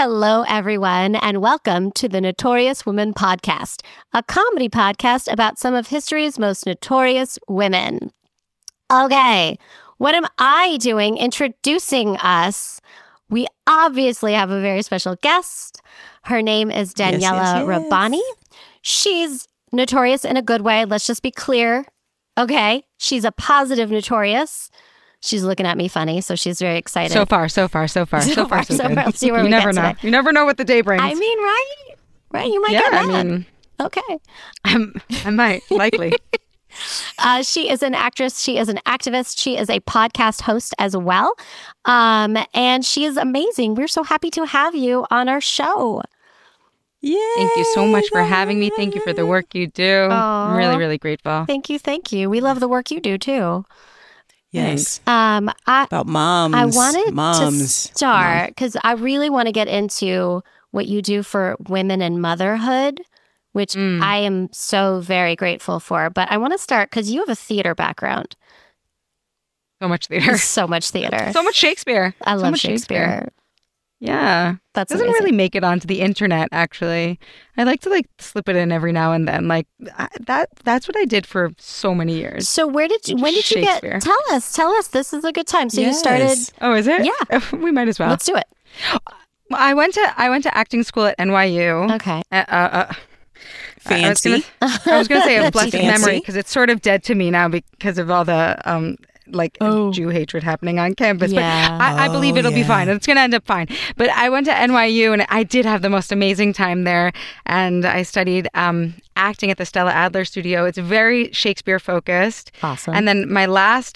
Hello, everyone, and welcome to the Notorious Women Podcast, a comedy podcast about some of history's most notorious women. Okay, what am I doing introducing us? We obviously have a very special guest. Her name is Daniela Rabbani. She's notorious in a good way. Let's just be clear. Okay, she's a positive notorious. She's looking at me funny, so she's very excited. So far, so good. Let's see where we never get know. today. You never know what the day brings. I mean, right? You might get mad. Okay. I might, likely. She is an actress. She is an activist. She is a podcast host as well. And she is amazing. We're so happy to have you on our show. Yay, thank you so much for having me. Thank you for the work you do. I'm really, really grateful. Thank you. We love the work you do, too. Yes. About moms. I wanted to start because I really want to get into what you do for women and motherhood, which I am so very grateful for. But I want to start because you have a theater background. So much theater. So much theater. So much Shakespeare. I love Shakespeare. Yeah. That's doesn't amazing. really make it onto the internet, actually. I like to slip it in every now and then. That's what I did for so many years. So when did you get, tell us, this is a good time. So you started. Oh, is it? Yeah. We might as well. Let's do it. I went to acting school at NYU. Okay. Fancy. I was going to say a blessed Fancy. memory because it's sort of dead to me now because of all the Jew hatred happening on campus. Yeah. But I believe it'll be fine. It's going to end up fine. But I went to NYU and I did have the most amazing time there. And I studied acting at the Stella Adler Studio. It's very Shakespeare focused. Awesome. And then my last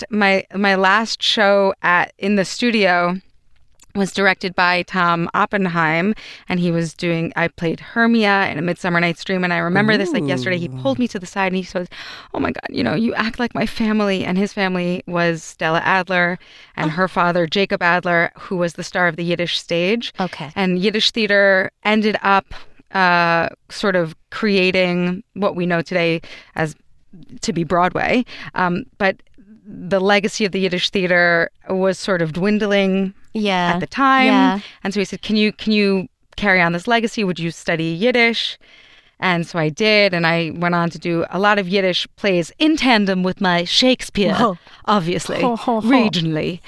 show in the studio was directed by Tom Oppenheim, and I played Hermia in A Midsummer Night's Dream, and I remember this like yesterday. He pulled me to the side and he says, "Oh my God, you act like my family." And his family was Stella Adler and her father, Jacob Adler, who was the star of the Yiddish stage. Okay. And Yiddish theater ended up sort of creating what we know today as to be Broadway. But the legacy of the Yiddish theater was sort of dwindling at the time. Yeah. And so he said, can you carry on this legacy? Would you study Yiddish? And so I did. And I went on to do a lot of Yiddish plays in tandem with my Shakespeare, obviously, regionally.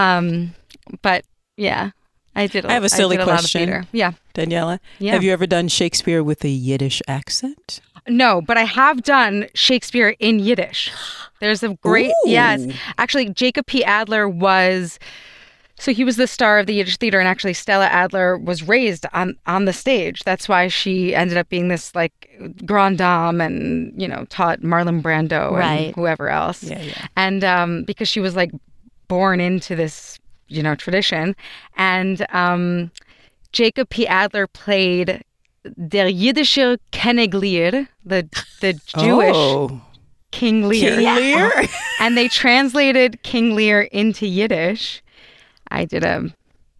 But yeah, I did. I have a silly question. Lot of yeah. Daniela, Yeah. Have you ever done Shakespeare with a Yiddish accent? No, but I have done Shakespeare in Yiddish. There's a great, yes. Actually, Jacob P. Adler he was the star of the Yiddish theater, and actually Stella Adler was raised on the stage. That's why she ended up being this grande dame and, taught Marlon Brando and whoever else. Yeah. And because she was born into this, tradition. And Jacob P. Adler played Der Jiddische König Lear, the Jewish King Lear. King Lear? And they translated King Lear into Yiddish. I did a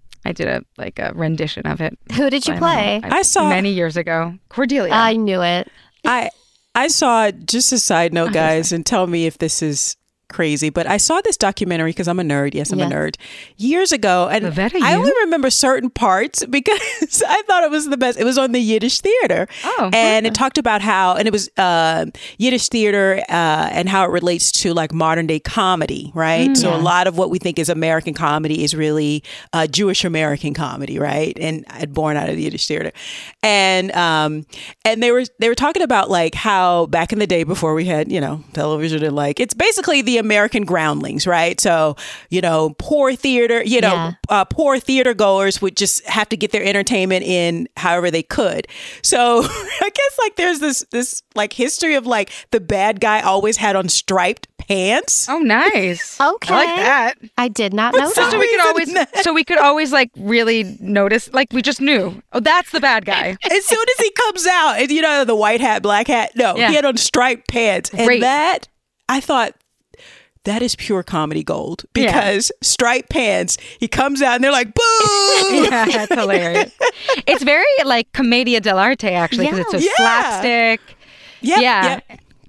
rendition of it. Who did you play? I saw many years ago. Cordelia. I knew it. I saw, just a side note, guys, and tell me if this is crazy, but I saw this documentary because I'm a nerd. Yes, I'm a nerd. Years ago, and I only remember certain parts because I thought it was the best. It was on the Yiddish theater, and it talked about how, and it was Yiddish theater and how it relates to modern day comedy, right? So a lot of what we think is American comedy is really Jewish American comedy, right? And born out of the Yiddish theater, and they were talking about how back in the day before we had television and it's basically the American groundlings, right? So, poor theater, poor theater goers would just have to get their entertainment in however they could. So I guess there's this history of the bad guy always had on striped pants. Oh, nice. Okay. I like that. I did not know that. So we could always really notice, we just knew, oh, that's the bad guy. As soon as he comes out, and the white hat, black hat, he had on striped pants. And that, I thought, that is pure comedy gold because striped pants, he comes out and they're like, boo! Yeah, that's hilarious. It's very commedia dell'arte, actually, because it's a slapstick. Yeah.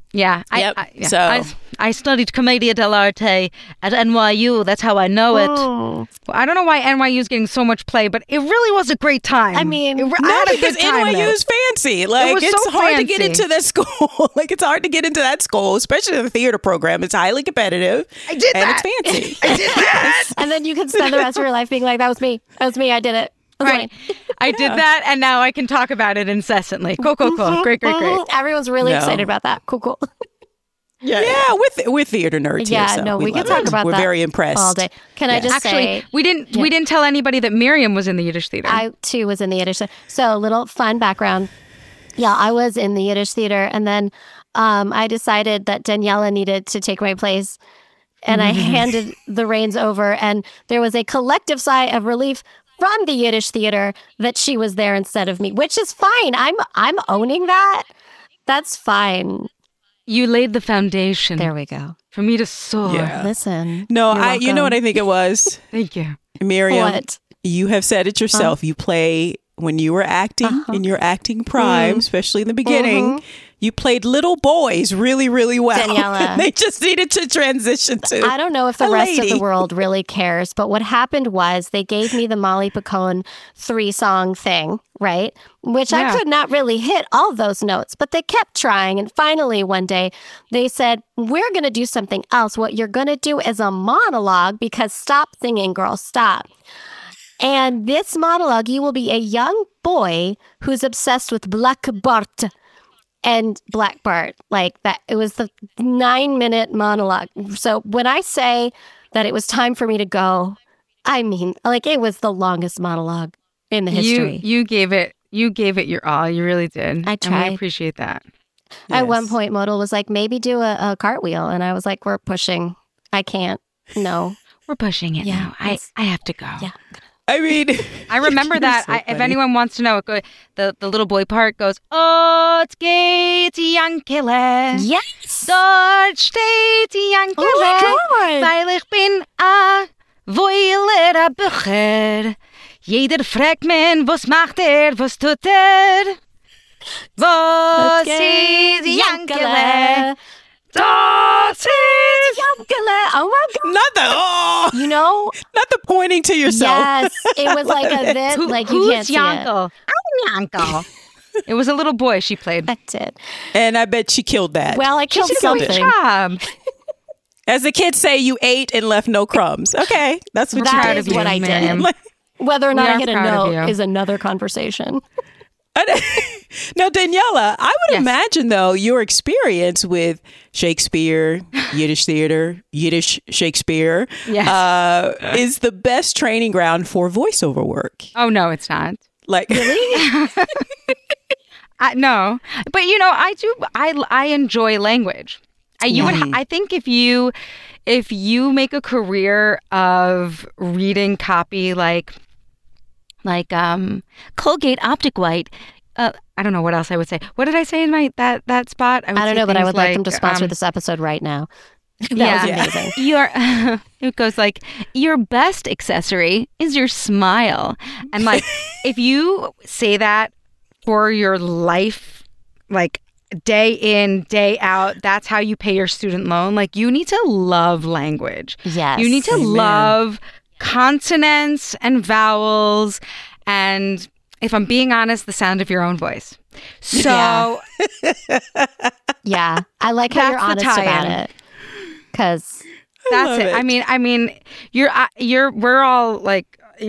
Yeah. So I studied Commedia dell'arte at NYU. That's how I know it. Well, I don't know why NYU is getting so much play, but it really was a great time. I mean, because NYU is fancy. Like, it's so hard to get into that school. Like, it's hard to get into that school, especially in the theater program. It's highly competitive. I did that. And it's fancy. I did that. And then you can spend the rest of your life being like, that was me. That was me. I did it. Right. I did that, and now I can talk about it incessantly. Cool. Great. Everyone's really excited about that. Cool. Yeah, we're theater nerds here. So we can talk about that. We're very impressed all day. Can I just say, we didn't tell anybody that Miriam was in the Yiddish theater. I too was in the Yiddish theater. So a little fun background. Yeah, I was in the Yiddish theater, and then I decided that Daniela needed to take my place, and I handed the reins over, and there was a collective sigh of relief from the Yiddish theater that she was there instead of me, which is fine. I'm owning that. That's fine. You laid the foundation. There we go. For me to soar. Yeah. Listen. No, you know what I think it was? Thank you. Miriam, What? You have said it yourself. You play, when you were acting in your acting prime, especially in the beginning, you played little boys really, really well. Daniela. They just needed to transition to I don't know if the rest of the world really cares, but what happened was they gave me the Molly Picone 3-song thing, right? Which I could not really hit all those notes, but they kept trying. And finally, one day, they said, we're going to do something else. What you're going to do is a monologue, because stop singing, girl, stop. And this monologue, you will be a young boy who's obsessed with Black Bart and Black Bart. Like that, it was the 9-minute monologue. So when I say that it was time for me to go, I mean, like, it was the longest monologue in the history. You gave it your all. You really did. I tried. And we appreciate that. At one point, Modal was like, maybe do a cartwheel. And I was like, we're pushing. I can't. No. We're pushing it now. I have to go. Yeah. I mean, I remember that. So if anyone wants to know, the little boy part goes, "Ot geht Yankele." Yes. Dort steht Yankele. Oh my God. Weil ich bin a Voiler a Bücher. Jeder fragt men, was macht was tut Was ist Yankele? Dort ist Yankele. Oh my God. not the You know? not the pointing to yourself. Yes. It was like a bit, like you can't Who's see it. Yankel? I'm Yankel. It was a little boy she played. That's it. And I bet she killed that. Well, I killed She did a good something. job. As the kids say, you ate and left no crumbs. Okay, that's what you That did. is what I Miriam. did. Whether or not We I are hit a proud of note you. is another conversation. Now, Daniela, I would Yes. imagine, though, your experience with Shakespeare, Yiddish theater, Yiddish Shakespeare, Yes. is the best training ground for voiceover work. Oh, no, it's not. Like, Really? No, but I do. I enjoy language. I think if you make a career of reading copy like Colgate Optic White. I don't know what else I would say. What did I say in my that spot? I don't know, but I would like them to sponsor this episode right now. That was amazing. It goes like, your best accessory is your smile. And like, if you say that for your life, like day in, day out, that's how you pay your student loan. Like, you need to love language. Yes. You need to love consonants and vowels. And if I'm being honest, the sound of your own voice. So Yeah. I like how you're That's the honest about tie-in. it. Because that's it. it. I mean, we're all like,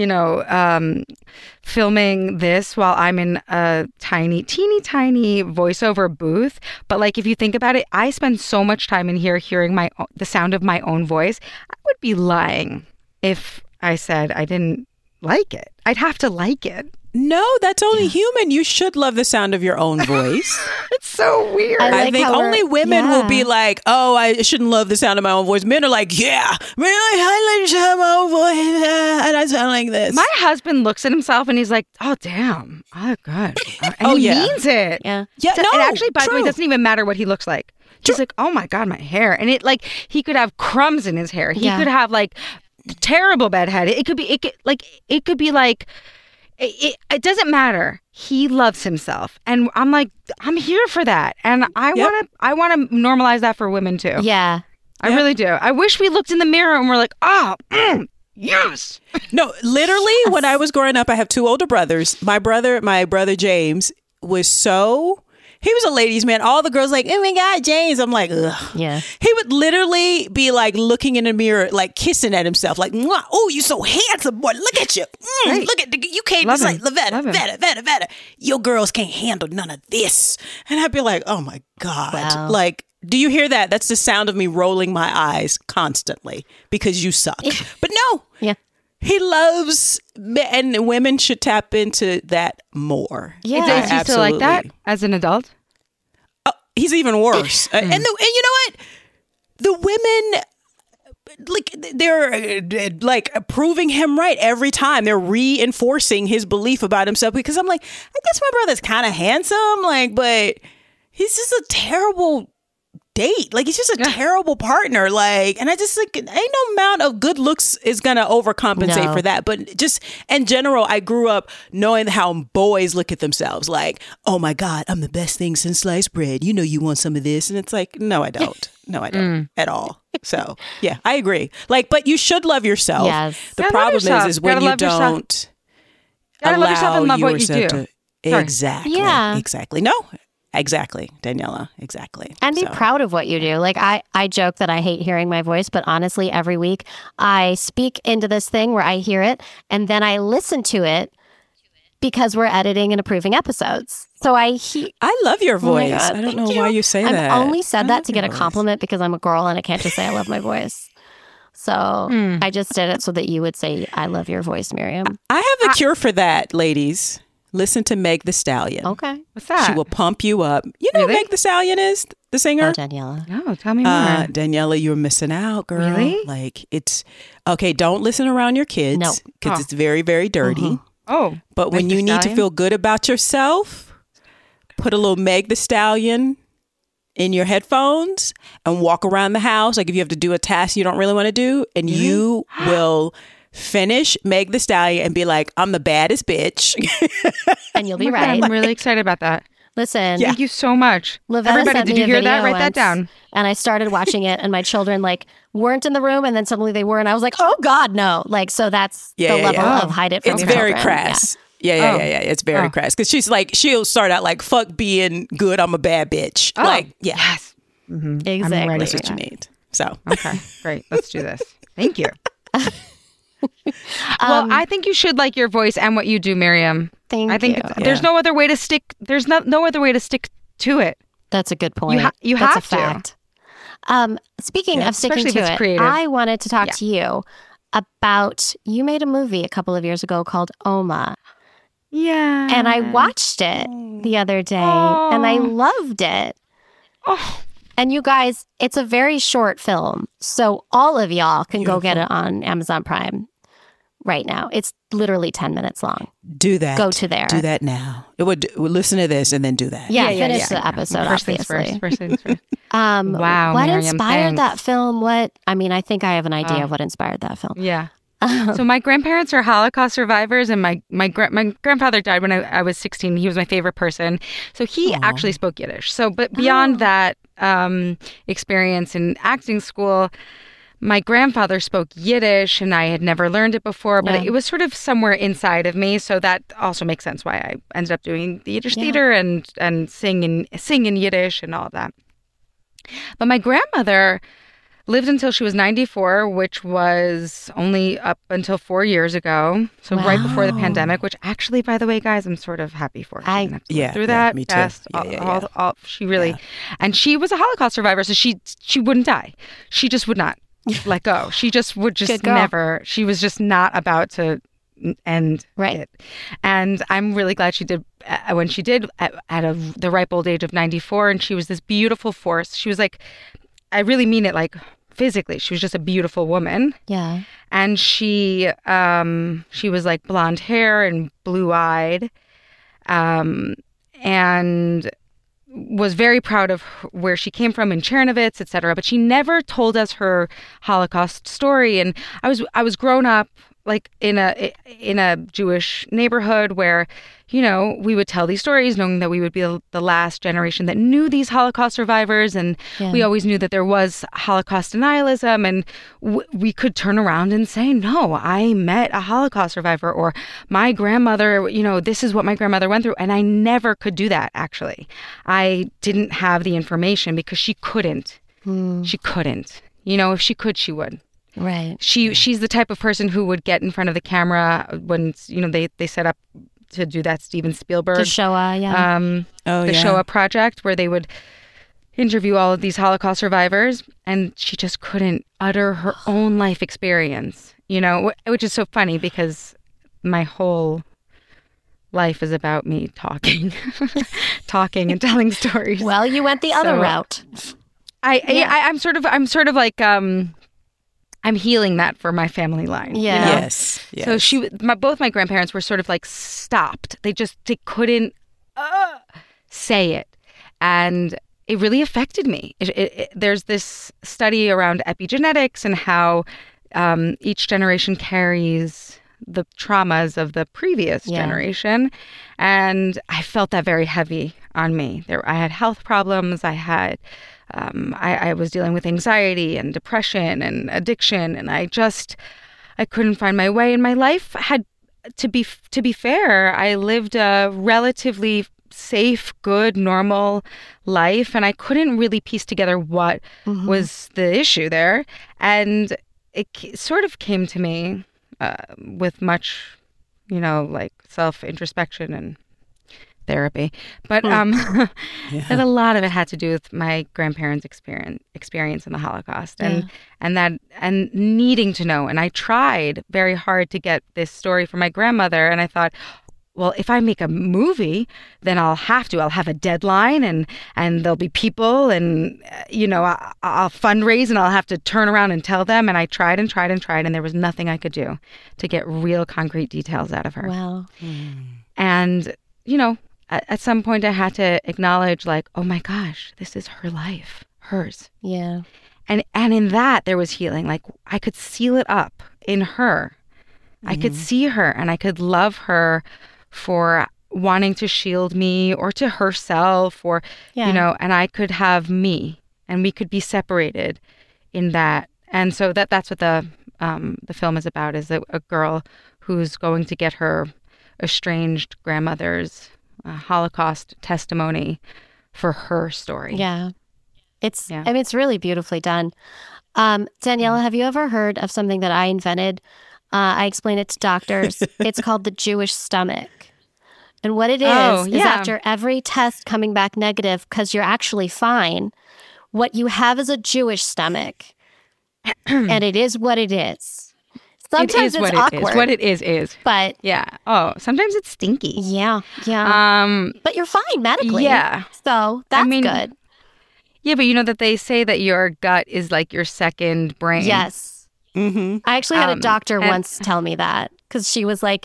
filming this while I'm in a teeny tiny voiceover booth. But like, if you think about it, I spend so much time in here hearing the sound of my own voice. I would be lying if I said I didn't like it. I'd have to like it. no, that's only human. You should love the sound of your own voice. It's so weird. I I like think how only we're- women will be like, oh, I shouldn't love the sound of my own voice. Men are like, yeah, really, I like the sound of my own voice, and I sound like this. My husband looks at himself and he's like, oh, damn. Oh, good. And he means it. Yeah. Yeah, So- no, and actually, by the way, true. it doesn't even matter what he looks like. Just like, oh my God, my hair. And it like, he could have crumbs in his hair. He Yeah. could have like terrible bad head. It could be like it doesn't matter. He loves himself. And I'm like, I'm here for that. And I want to normalize that for women too. Yeah. I really do. I wish we looked in the mirror and we're like, yes. No, literally, when I was growing up, I have 2 older brothers. My brother James he was a ladies' man. All the girls like, oh my God, James. I'm like, ugh. Yeah. He would literally be like looking in the mirror, like kissing at himself, like, oh, you so handsome, boy. Look at you. Right. Look at you can't just like Lavetta. Your girls can't handle none of this. And I'd be like, oh my God. Wow. Like, do you hear that? That's the sound of me rolling my eyes constantly because you suck. But no. Yeah. He loves, and women should tap into that more. Yeah. Is he still like that as an adult? Oh, he's even worse. And you know what? The women, like, they're like proving him right every time. They're reinforcing his belief about himself because I'm like, I guess my brother's kind of handsome, like, but he's just a terrible date. Like, he's just a terrible partner. Like, and I just like, ain't no amount of good looks is gonna overcompensate for that. But just in general, I grew up knowing how boys look at themselves. Like, oh my God, I'm the best thing since sliced bread. You know, you want some of this, and it's like, no, I don't. No, I don't at all. So yeah, I agree. Like, but you should love yourself. Yes. The problem is when you don't love yourself and love what you do. Exactly. Yeah. Exactly. No. Exactly, Daniela. Exactly. And be proud of what you do. Like, I joke that I hate hearing my voice, but honestly, every week I speak into this thing where I hear it and then I listen to it because we're editing and approving episodes. So I love your voice. God, I don't know why you say that. I've only said that to get a compliment because I'm a girl and I can't just say I love my voice. So I just did it so that you would say, I love your voice, Miriam. I have a cure for that, ladies. Listen to Meg Thee Stallion. Okay. What's that? She will pump you up. You know who Meg Thee Stallion is? The singer? Oh, Daniela. No, tell me more. Daniela, you're missing out, girl. Really? Like, it's... Okay, don't listen around your kids. No. Because it's very, very dirty. But when you need to feel good about yourself, put a little Meg Thee Stallion in your headphones and walk around the house. Like, if you have to do a task you don't really want to do, and you will... finish Meg Thee Stallion and be like, I'm the baddest bitch. And you'll be right. I'm really excited about that. Listen. Thank you so much. Everybody, did you hear that? Write that down. And I started watching it and my children like weren't in the room and then suddenly they were and I was like, oh God, no. Like, so that's the level of hide it from It's children. very crass. Yeah. It's very crass. Because she's like, she'll start out like, fuck being good, I'm a bad bitch. Like, yes. Mm-hmm. Exactly. That's what you need. So. Okay, great. Let's do this. Thank you. Well, I think you should like your voice and what you do, Miriam. Thank you. I think there's no other way to stick. There's no other way to stick to it. That's a good point. You That's have a fact. Speaking of sticking to it, creative. I wanted to talk to you about, you made a movie a couple of years ago called Oma. Yeah. And I watched it the other day and I loved it. Oh. And you guys, it's a very short film. So all of y'all can go get it on Amazon Prime right now. It's literally 10 minutes long. Do that. Go to there. Do that now. We'll listen to this and then do that. Yeah, finish the episode, obviously. First things first. Wow, what Miriam, inspired that film? I think I have an idea of what inspired that film. Yeah. So my grandparents are Holocaust survivors, and my grandfather died when I was 16. He was my favorite person. So he actually spoke Yiddish. So, but beyond that experience in acting school, my grandfather spoke Yiddish, and I had never learned it before, but it was sort of somewhere inside of me. So that also makes sense why I ended up doing the Yiddish theater and sing in Yiddish and all of that. But my grandmother lived until she was 94, which was only up until 4 years ago. So right before the pandemic, which actually, by the way, guys, I'm sort of happy for her. Through that. Me too. Yes, she really, and she was a Holocaust survivor, so she wouldn't die. She just would not let go. She just would never. She was just not about to end it. And I'm really glad she did when she did at the ripe old age of 94. And she was this beautiful force. She was like, I really mean it, like physically, she was just a beautiful woman. Yeah. And she was like blonde hair and blue eyed, and was very proud of where she came from in Chernovitz, etc. But she never told us her Holocaust story. And I was grown up like in a Jewish neighborhood where, you know, we would tell these stories knowing that we would be the last generation that knew these Holocaust survivors. And we always knew that there was Holocaust denialism. And we could turn around and say, no, I met a Holocaust survivor, or my grandmother, you know, this is what my grandmother went through. And I never could do that, actually. I didn't have the information because she couldn't. She couldn't. You know, if she could, she would. Right. She's the type of person who would get in front of the camera when, you know, they set up to do that Steven Spielberg the Shoah, Shoah project, where they would interview all of these Holocaust survivors, and she just couldn't utter her own life experience, you know, which is so funny because my whole life is about me talking and telling stories. Well, you went the other route. I'm sort of like I'm healing that for my family line. Yeah. You know? Yes. So both my grandparents were sort of like stopped. They couldn't say it, and it really affected me. There's this study around epigenetics and how each generation carries the traumas of the previous generation, and I felt that very heavy on me. I had health problems. I was dealing with anxiety and depression and addiction, and I couldn't find my way in my life. To be fair, I lived a relatively safe, good, normal life, and I couldn't really piece together what was the issue there. And it sort of came to me with much, you know, like self-introspection and therapy, but that a lot of it had to do with my grandparents' experience in the Holocaust, and needing to know. And I tried very hard to get this story from my grandmother, and I thought, well, if I make a movie, then I'll have a deadline, and there'll be people, and you know, I'll fundraise, and I'll have to turn around and tell them. And I tried, and there was nothing I could do to get real concrete details out of her. Wow. And you know, at some point I had to acknowledge, like, oh my gosh, this is her life, hers. Yeah. And in that there was healing. Like, I could seal it up in her. I could see her, and I could love her for wanting to shield me, or to herself, or, you know, and I could have me, and we could be separated in that. And so that's what the film is about, is a girl who's going to get her estranged grandmother's Holocaust testimony for her story. Yeah. I mean, it's really beautifully done. Daniela, have you ever heard of something that I invented? I explain it to doctors. It's called the Jewish stomach. And what it is after every test coming back negative, because you're actually fine, what you have is a Jewish stomach. And it is what it is. Sometimes it's awkward. What it is. But yeah. Oh, sometimes it's stinky. Yeah. But you're fine medically. Yeah. So that's good. Yeah, but you know that they say that your gut is like your second brain. Yes. Mm-hmm. I actually had a doctor once tell me that, because she was like,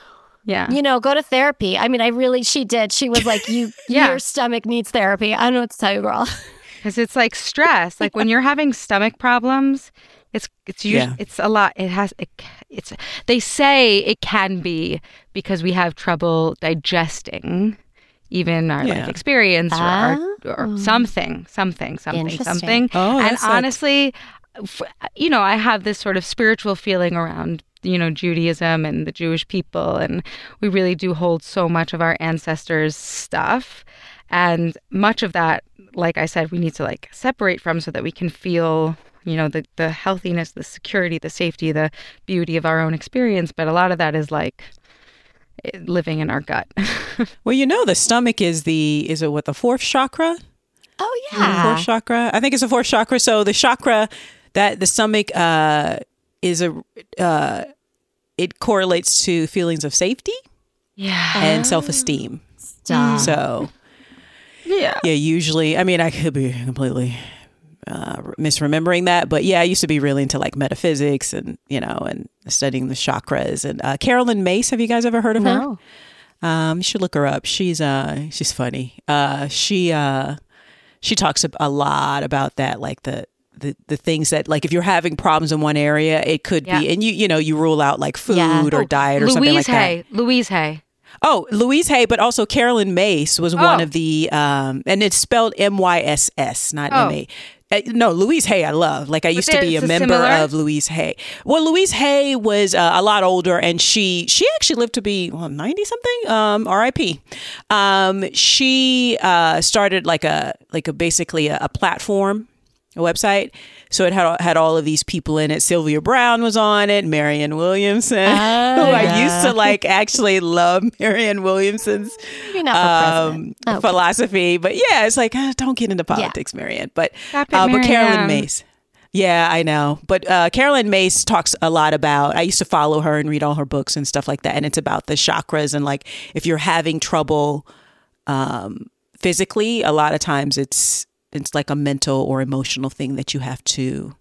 you know, go to therapy. I mean, she did. She was like, your stomach needs therapy. I don't know what to tell you, girl. Because it's like stress. Like when you're having stomach problems, it's usually, it's a lot. They say it can be because we have trouble digesting even our life experience or something. Oh, and honestly, you know, I have this sort of spiritual feeling around, you know, Judaism and the Jewish people, and we really do hold so much of our ancestors' stuff. And much of that, like I said, we need to like separate from, so that we can feel, you know, the healthiness, the security, the safety, the beauty of our own experience. But a lot of that is like living in our gut. Well, you know, the stomach is the fourth chakra? Oh, yeah. Fourth chakra? I think it's the fourth chakra. So the chakra that the stomach it correlates to feelings of safety and self-esteem. Stop. So, usually, I mean, I could be completely misremembering that, but I used to be really into like metaphysics and, you know, and studying the chakras. And Carolyn Mace, have you guys ever heard of her? You should look her up. She's funny. She talks a lot about that, like the the things that, like, if you're having problems in one area, it could be, and you rule out like food or diet or something like that. Louise Hay. Oh, Louise Hay, but also Carolyn Myss was one of the, and it's spelled MYSS, not MA. No, Louise Hay I love. Like, I used to be a member of Louise Hay. Well, Louise Hay was a lot older, and she actually lived to be 90 something. R.I.P. She started like a basically a platform, a website. So it had all of these people in it. Sylvia Browne was on it, Marianne Williamson, who I used to like actually love Marianne Williamson's philosophy. But yeah, it's like, don't get into politics, Marianne. But Carolyn Myss. Yeah, I know. But Carolyn Myss talks a lot about, I used to follow her and read all her books and stuff like that. And it's about the chakras, and like if you're having trouble physically, a lot of times it's like a mental or emotional thing that you have to,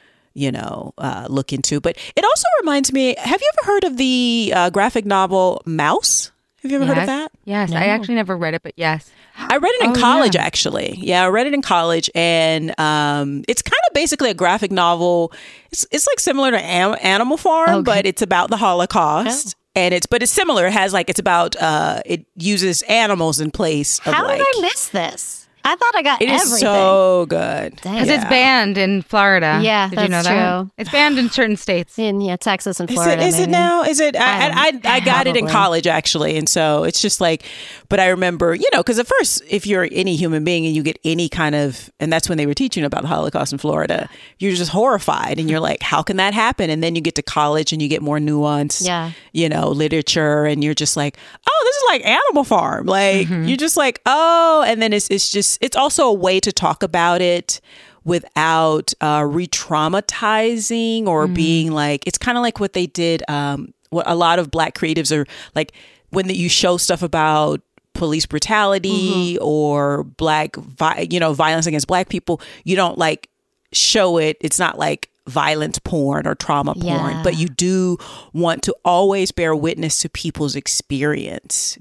look into. But it also reminds me, have you ever heard of the graphic novel Maus? Have you ever heard of that? Yes. No. I actually never read it, but yes. I read it in college, actually. Yeah, I read it in college. And it's kind of basically a graphic novel. It's like similar to Animal Farm, but it's about the Holocaust. Oh. And it's similar. It has it's about, it uses animals in place of How did I miss this? I thought I got everything. It is so good. Because it's banned in Florida. Yeah, Did you know that? True. It's banned in certain states. In Texas and Florida. Is it now? Is it? I got it in college, actually. And so it's just like, but I remember, because at first, if you're any human being and you get any kind of, and that's when they were teaching about the Holocaust in Florida, you're just horrified. And you're like, how can that happen? And then you get to college and you get more nuanced, literature. And you're just like, oh, this is like Animal Farm. Like, you're just like, oh, and then it's also a way to talk about it without re-traumatizing or being like, it's kind of like what they did, what a lot of Black creatives are like, when you show stuff about police brutality or Black, violence against Black people, you don't like show it. It's not like violence porn or trauma porn, but you do want to always bear witness to people's experience,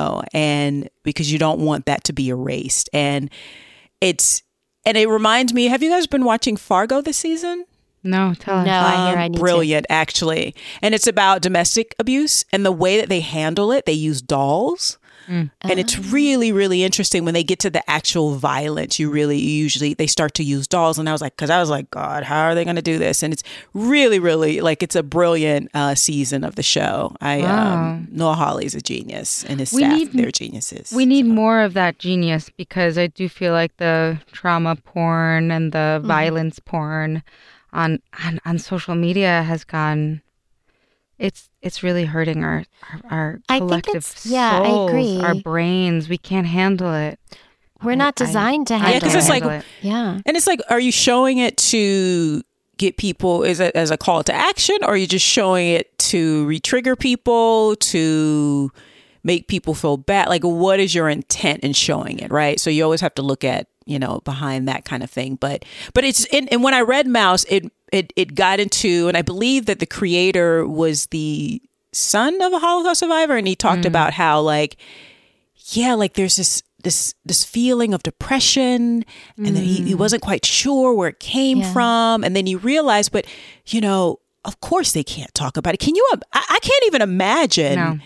and because you don't want that to be erased. And it reminds me, have you guys been watching Fargo this season? No, tell us. No, I need brilliant, actually. And it's about domestic abuse, and the way that they handle it, they use dolls. And it's really, really interesting when they get to the actual violence. Usually they start to use dolls. And I was like, God, how are they going to do this? And it's really, really like, it's a brilliant season of the show. Noah Hawley's a genius, and his staff, they're geniuses. We need more of that genius, because I do feel like the trauma porn and the violence porn on social media has gone. It's really hurting our collective souls, I agree. our brains. We can't handle it. We're not designed to handle it. Yeah, because it's like, and it's like, are you showing it to get people as a call to action, or are you just showing it to re-trigger people, to make people feel bad? Like, what is your intent in showing it, right? So you always have to look at, behind that kind of thing. But it's, and when I read Maus, it got into, and I believe that the creator was the son of a Holocaust survivor, and he talked about how there's this feeling of depression, and then he wasn't quite sure where it came from, and then he realized, but of course they can't talk about it. Can you? I can't even imagine,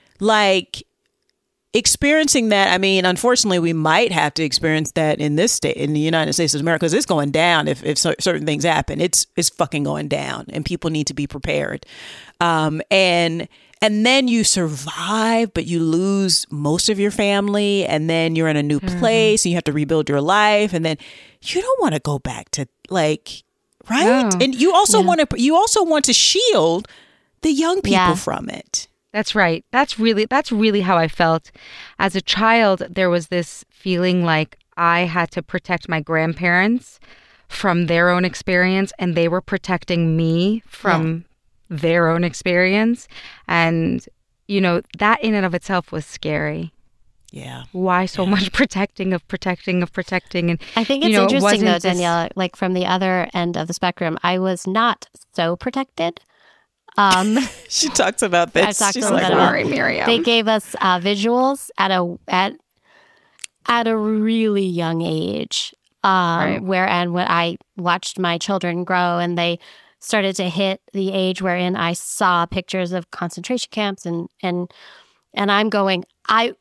experiencing that. I mean, unfortunately, we might have to experience that in this state, in the United States of America, because it's going down. If certain things happen, it's fucking going down, and people need to be prepared. And then you survive, but you lose most of your family, and then you're in a new place, and you have to rebuild your life, and then you don't want to go back to right. No. And you also want to shield the young people from it. That's right. That's really how I felt. As a child, there was this feeling like I had to protect my grandparents from their own experience, and they were protecting me from their own experience. And, that in and of itself was scary. Yeah. Why so much protecting? And I think it's interesting, though, Daniela, like from the other end of the spectrum, I was not so protected. She talks about this. She's like, sorry, Miriam. They gave us visuals at a really young age Right. When I watched my children grow and they started to hit the age wherein I saw pictures of concentration camps and I'm going, to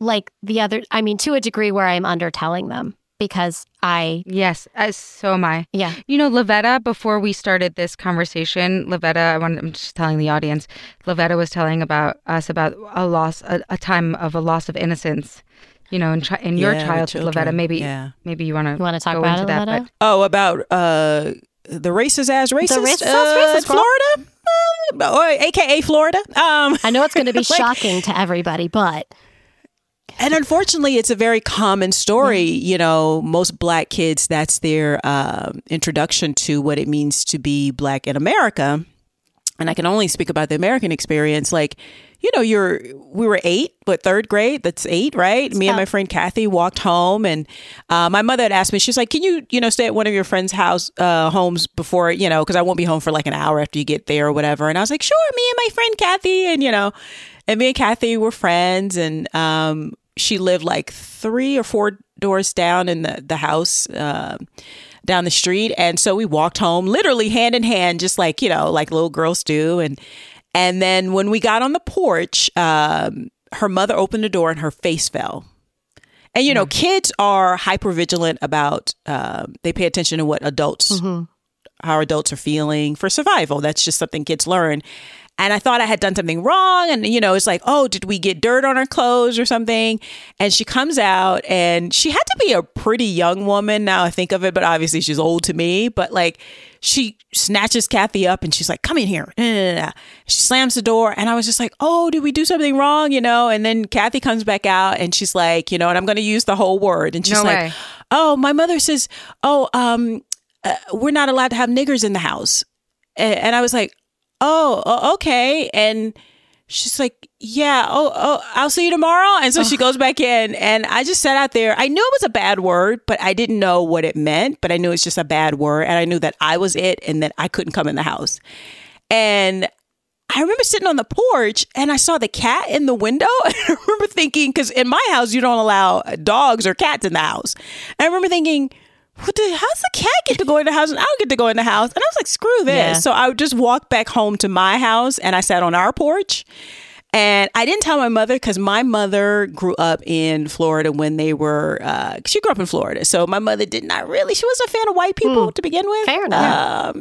a degree where I'm undertelling them because Yes, so am I. Yeah. You know, Lavetta, before we started this conversation, I'm just telling the audience, Lavetta was telling about a time of a loss of innocence. You know, in your childhood, Lavetta, maybe you want to talk go about into it, that. But... about the racist racist Florida, aka Florida. I know it's going to be shocking to everybody, but. And unfortunately, it's a very common story. You know, most Black kids, that's their introduction to what it means to be Black in America. And I can only speak about the American experience. Like, you know, we were 8, but 3rd grade, that's 8, right? Me and my friend Kathy walked home, and my mother had asked me, she's like, can you stay at one of your friends' homes before, because I won't be home for like an hour after you get there or whatever. And I was like, sure, me and my friend Kathy. And, and me and Kathy were friends, and she lived like 3 or 4 doors down in the house down the street. And so we walked home literally hand in hand, just like, like little girls do. And then when we got on the porch, her mother opened the door and her face fell. And, kids are hypervigilant about, they pay attention to what adults, how adults are feeling for survival. That's just something kids learn. And I thought I had done something wrong. And, it's like, oh, did we get dirt on our clothes or something? And she comes out, and she had to be a pretty young woman now I think of it, but obviously she's old to me. But like, she snatches Kathy up and she's like, come in here. She slams the door. And I was just like, oh, did we do something wrong? And then Kathy comes back out and she's like, and I'm going to use the whole word. And she's like, oh, my mother says, we're not allowed to have niggers in the house. And I was like, oh, okay. And she's like, yeah, I'll see you tomorrow. And so she goes back in, and I just sat out there. I knew it was a bad word, but I didn't know what it meant. But I knew it's just a bad word. And I knew that I was it and that I couldn't come in the house. And I remember sitting on the porch, and I saw the cat in the window. And I remember thinking, because in my house, you don't allow dogs or cats in the house. And I remember thinking, how's the cat get to go in the house and I don't get to go in the house? And I was like, screw this. Yeah. So I would just walk back home to my house, and I sat on our porch. And I didn't tell my mother, because my mother grew up in Florida when they were, she grew up in Florida. So my mother she wasn't a fan of white people to begin with. Fair enough.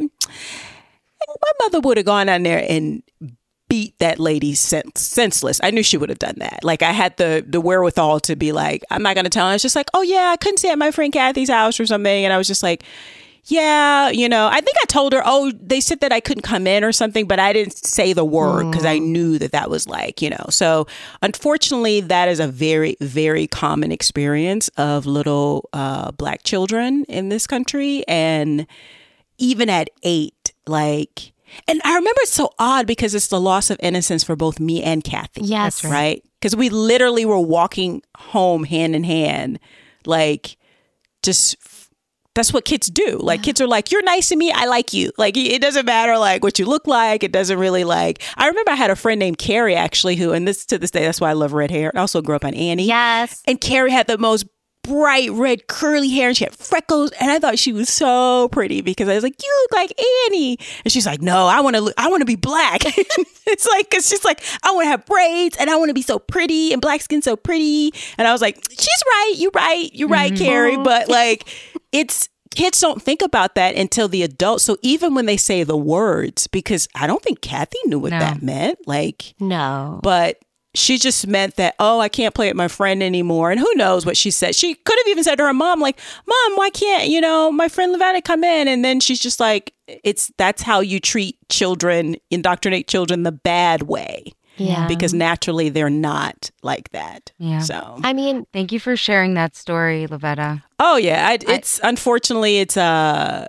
My mother would have gone down there and beat that lady senseless. I knew she would have done that. Like, I had the wherewithal to be like, I'm not going to tell her. I was just like, oh yeah, I couldn't stay at my friend Kathy's house or something. And I was just like, yeah, I think I told her, oh, they said that I couldn't come in or something, but I didn't say the word because I knew that was like, So unfortunately, that is a very, very common experience of little Black children in this country. And even at 8, like, and I remember it's so odd because it's the loss of innocence for both me and Kathy. Yes. Right? Because we literally were walking home hand in hand, like, just... That's what kids do. Like, kids are like, you're nice to me, I like you. Like, it doesn't matter like what you look like. It doesn't really like. I remember I had a friend named Carrie, actually, who, and to this day, that's why I love red hair. I also grew up on Annie. Yes. And Carrie had the most bright red curly hair, and she had freckles, and I thought she was so pretty because I was like, you look like Annie. And she's like, no, I want to be Black. It's like, because she's like, I want to have braids, and I want to be so pretty, and Black skin so pretty. And I was like, she's right, you're right, Carrie. But like, kids don't think about that until the adults. So even when they say the words, because I don't think Kathy knew what that meant. Like, no, but she just meant that, oh, I can't play with my friend anymore. And who knows what she said. She could have even said to her mom, like, Mom, why can't, my friend Lavetta come in? And then she's just like, that's how you treat children, indoctrinate children the bad way. Yeah. Because naturally they're not like that. Yeah. So, I mean, thank you for sharing that story, Lavetta. Oh yeah. Unfortunately it's, and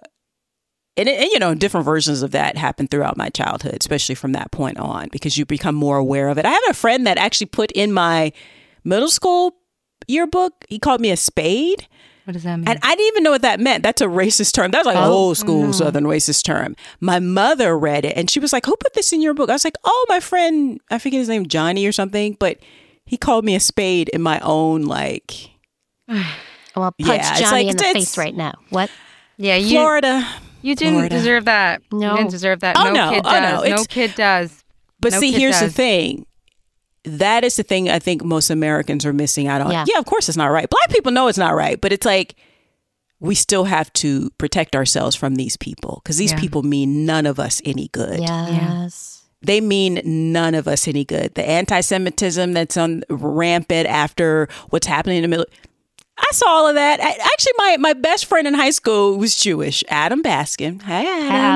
different versions of that happen throughout my childhood, especially from that point on, because you become more aware of it. I have a friend that actually put in my middle school yearbook, he called me a spade. What does that mean? And I didn't even know what that meant. That's a racist term. That's like an old school Southern racist term. My mother read it and she was like, who put this in your book? I was like, oh, my friend, I forget his name, Johnny or something, but he called me a spade in my own, like, Well, punch Johnny in the face right now. What? Yeah, Florida. You didn't deserve that. No. You didn't deserve that. Oh, no kid does. No kid does. But see, here's the thing. That is the thing I think most Americans are missing out on. Yeah, of course it's not right. Black people know it's not right, but it's like we still have to protect ourselves from these people because these people mean none of us any good. Yes. They mean none of us any good. The anti-Semitism that's on rampant after what's happening in the middle. I saw all of that. Actually, my best friend in high school was Jewish, Adam Baskin. Hi,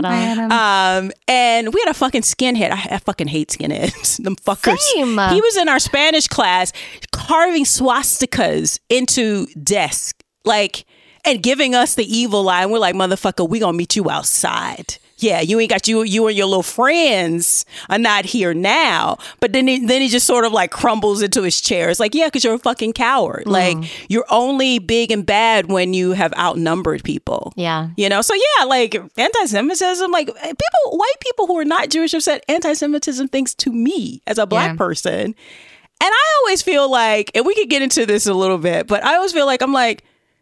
Adam. And we had a fucking skinhead. I fucking hate skinheads. Them fuckers. Same. He was in our Spanish class carving swastikas into desks, like, and giving us the evil eye. And we're like, motherfucker, we gonna meet you outside. Yeah, you ain't got you and your little friends are not here now. But then he just sort of like crumbles into his chair. It's like, yeah, because you're a fucking coward. Like, you're only big and bad when you have outnumbered people. Yeah. You know, so yeah, like anti-Semitism, like white people who are not Jewish have said anti-Semitism things to me as a black person. And I always feel like, and we could get into this a little bit, but I always feel like I'm like,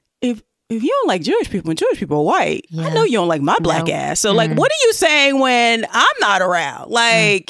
if you don't like Jewish people and Jewish people are white, I know you don't like my black ass. So like, what are you saying when I'm not around? Like,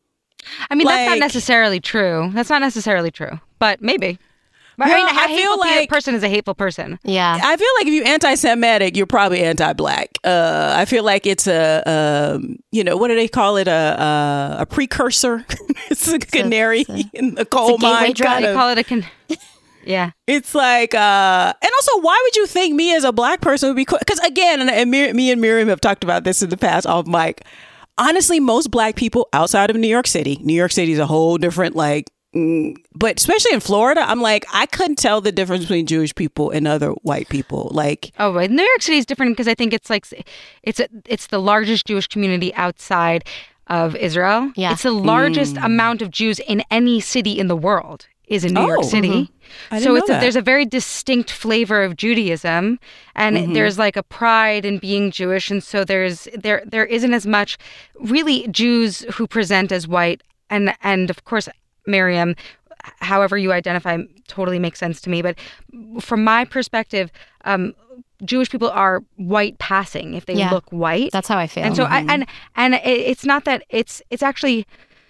I mean, that's not necessarily true. That's not necessarily true, but maybe. But well, I feel like a person is a hateful person. Yeah. I feel like if you're anti-Semitic, you're probably anti-black. I feel like it's what do they call it? A precursor. It's a canary in the coal mine. They call it a yeah. It's like, and also, why would you think me as a black person would be cool? Because again, and me and Miriam have talked about this in the past off mic. Honestly, most black people outside of New York City is a whole different, like, but especially in Florida, I'm like, I couldn't tell the difference between Jewish people and other white people. Like, oh, right. New York City is different because I think it's like, it's the largest Jewish community outside of Israel. Yeah. It's the largest amount of Jews in any city in the world is in New York City. So there's a very distinct flavor of Judaism, and there's like a pride in being Jewish, and so there isn't as much really Jews who present as white, and of course, Miriam, however you identify totally makes sense to me, but from my perspective, Jewish people are white passing if they look white. That's how I feel. And so and it's not that it's actually.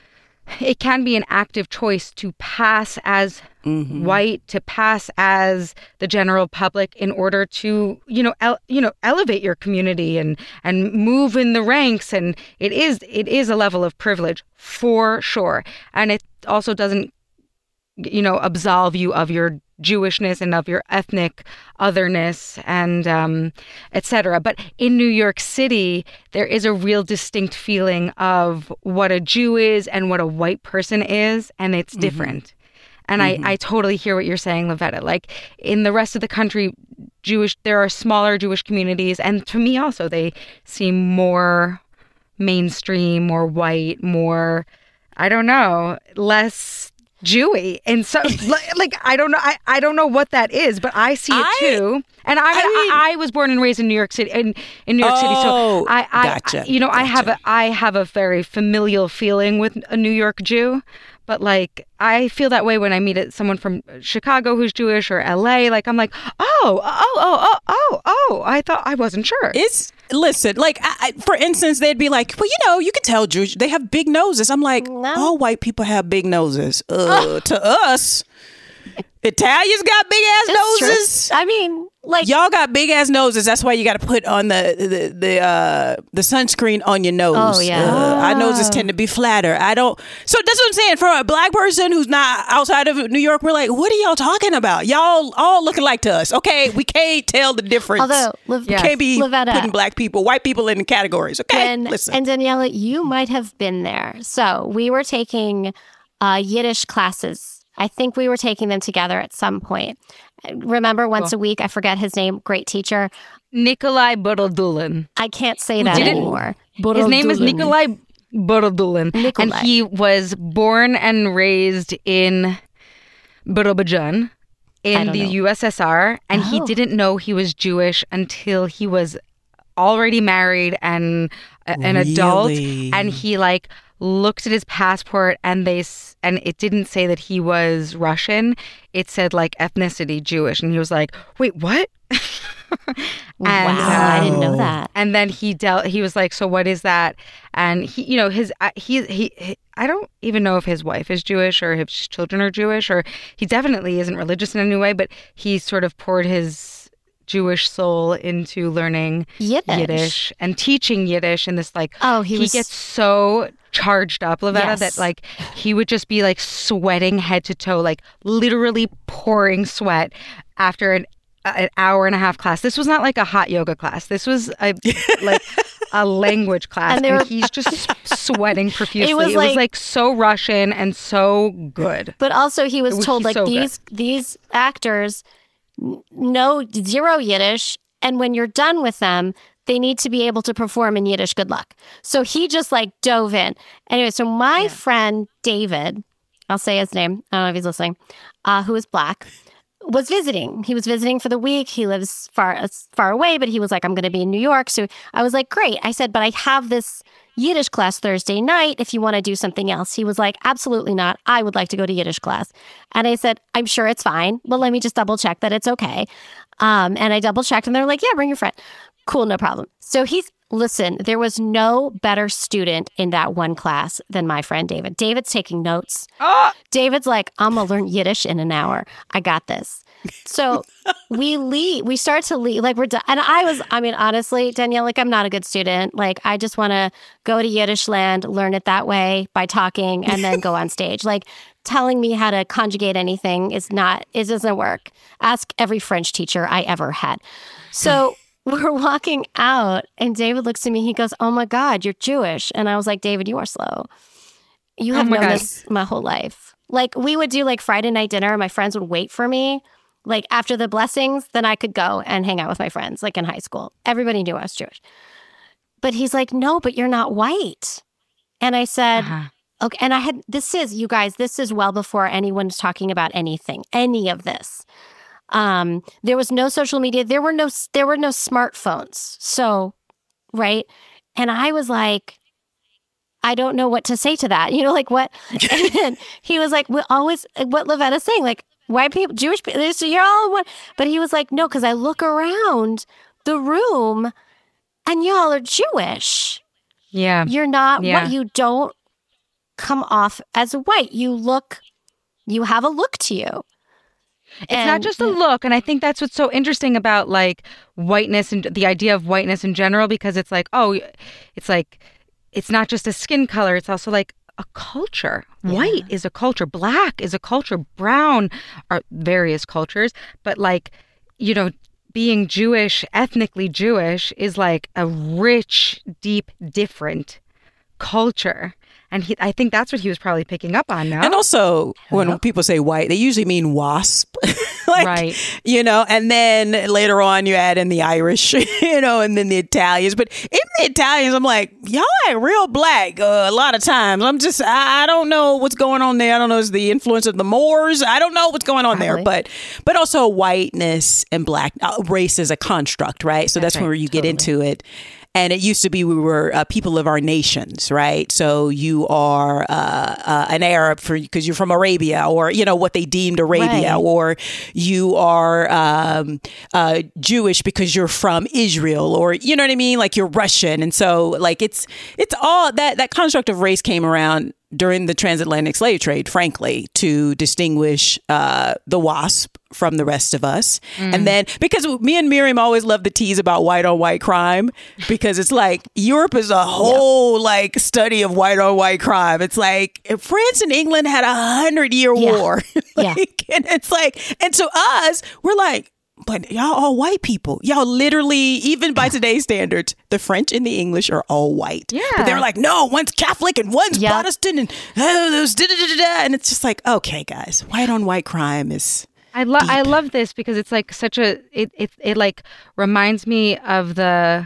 It can be an active choice to pass as white, to pass as the general public in order to, elevate your community and move in the ranks. And it is a level of privilege for sure. And it also doesn't, absolve you of your Jewishness and of your ethnic otherness and et cetera. But in New York City, there is a real distinct feeling of what a Jew is and what a white person is, and it's different. And I totally hear what you're saying, Lavetta. Like, in the rest of the country, there are smaller Jewish communities, and to me also, they seem more mainstream, more white, more, I don't know, less Jewy. And so like I don't know what that is, but I see it too. And I was born and raised in New York City, in New York City, so gotcha. I have a very familial feeling with a New York Jew. But like, I feel that way when I meet someone from Chicago who's Jewish or LA. Like, I'm like, oh, I wasn't sure. Listen, like, for instance, they'd be like, well, you can tell Jewish, they have big noses. I'm like, all white people have big noses. To us, Italians got big ass noses. True. I mean, like, y'all got big ass noses. That's why you got to put on the sunscreen on your nose. Oh yeah, our noses tend to be flatter. So that's what I'm saying. For a black person who's not outside of New York, we're like, what are y'all talking about? Y'all all looking like to us. Okay, we can't tell the difference. Although we can't be putting black people, white people in categories. Okay, listen. And Daniela, you might have been there. So we were taking Yiddish classes. I think we were taking them together at some point. Remember, once a week, I forget his name, great teacher. Nikolai Borodulin. I can't say that anymore. His name is Nikolai Borodulin. And he was born and raised in Birobidzhan in the USSR. And he didn't know he was Jewish until he was already married and an adult. And he looked at his passport and it didn't say that he was Russian. It said like ethnicity Jewish, and he was like, "Wait, what?" I didn't know that. And then he was like, "So what is that?" And he, you know, he I don't even know if his wife is Jewish or if his children are Jewish, or he definitely isn't religious in any way, but he sort of poured his Jewish soul into learning Yiddish and teaching Yiddish, and this like, he gets so charged up, Lavetta, that like he would just be like sweating head to toe, like literally pouring sweat after an hour and a half class. This was not like a hot yoga class. This was a language class, and he's just sweating profusely. It was like so Russian and so good. But also he was told like so these actors know zero Yiddish, and when you're done with them, they need to be able to perform in Yiddish. Good luck. So he just like dove in. Anyway, so my friend David, I'll say his name, I don't know if he's listening, who is Black, was visiting. He was visiting for the week. He lives far away, but he was like, I'm going to be in New York. So I was like, great. I said, but I have this Yiddish class Thursday night if you want to do something else. He was like, absolutely not. I would like to go to Yiddish class. And I said, I'm sure it's fine. Well, let me just double check that it's okay. And I double checked, and they're like, yeah, bring your friend. Cool, no problem. So listen, there was no better student in that one class than my friend David. David's taking notes. David's like, I'm going to learn Yiddish in an hour. I got this. So we start to leave, like we're done. And honestly, Danielle, like I'm not a good student. Like I just want to go to Yiddish land, learn it that way by talking, and then go on stage. Like telling me how to conjugate anything it doesn't work. Ask every French teacher I ever had. So we're walking out, and David looks at me. He goes, "Oh my God, you're Jewish." And I was like, "David, you are slow. You have known this my whole life." Like we would do like Friday night dinner. My friends would wait for me. Like after the blessings, then I could go and hang out with my friends, like in high school. Everybody knew I was Jewish. But he's like, "No, but you're not white." And I said, okay. And this is well before anyone's talking about any of this. There was no social media. There were no smartphones. So, right. And I was like, I don't know what to say to that. You know, like what? And he was like, what Lavetta's saying, like white people, Jewish people, you're all one. But he was like, no, because I look around the room and y'all are Jewish. Yeah. You're not, you don't come off as white. You have a look to you. It's not just a look. And I think that's what's so interesting about like whiteness and the idea of whiteness in general, because it's like, it's like, it's not just a skin color. It's also like a culture. Yeah. White is a culture. Black is a culture. Brown are various cultures. But like, you know, being Jewish, ethnically Jewish is like a rich, deep, different culture. And I think that's what he was probably picking up on now. And also, when people say white, they usually mean WASP. Right. You know, and then later on you add in the Irish, you know, and then the Italians. But even the Italians, I'm like, y'all ain't real black a lot of times. I don't know what's going on there. I don't know. It's the influence of the Moors. I don't know what's going on there. But also whiteness and black race is a construct, right? So that's where you get into it. And it used to be we were people of our nations, right? So you are an Arab because you're from Arabia, or, you know, what they deemed Arabia, or you are Jewish because you're from Israel, or, you know what I mean? Like you're Russian. And so like it's all that construct of race came around during the transatlantic slave trade, frankly, to distinguish the WASP from the rest of us. And then, because me and Miriam always love the tease about white on white crime, because it's like Europe is a whole like study of white on white crime. It's like France and England had 100-year war. And it's like, and to us, we're like, but y'all all white people. Y'all literally, even by today's standards, the French and the English are all white. Yeah. But they're like, no, one's Catholic and one's Protestant, and those da-da-da-da-da. And it's just like, okay, guys, white on white crime is I love this because it's like such a, it like reminds me of the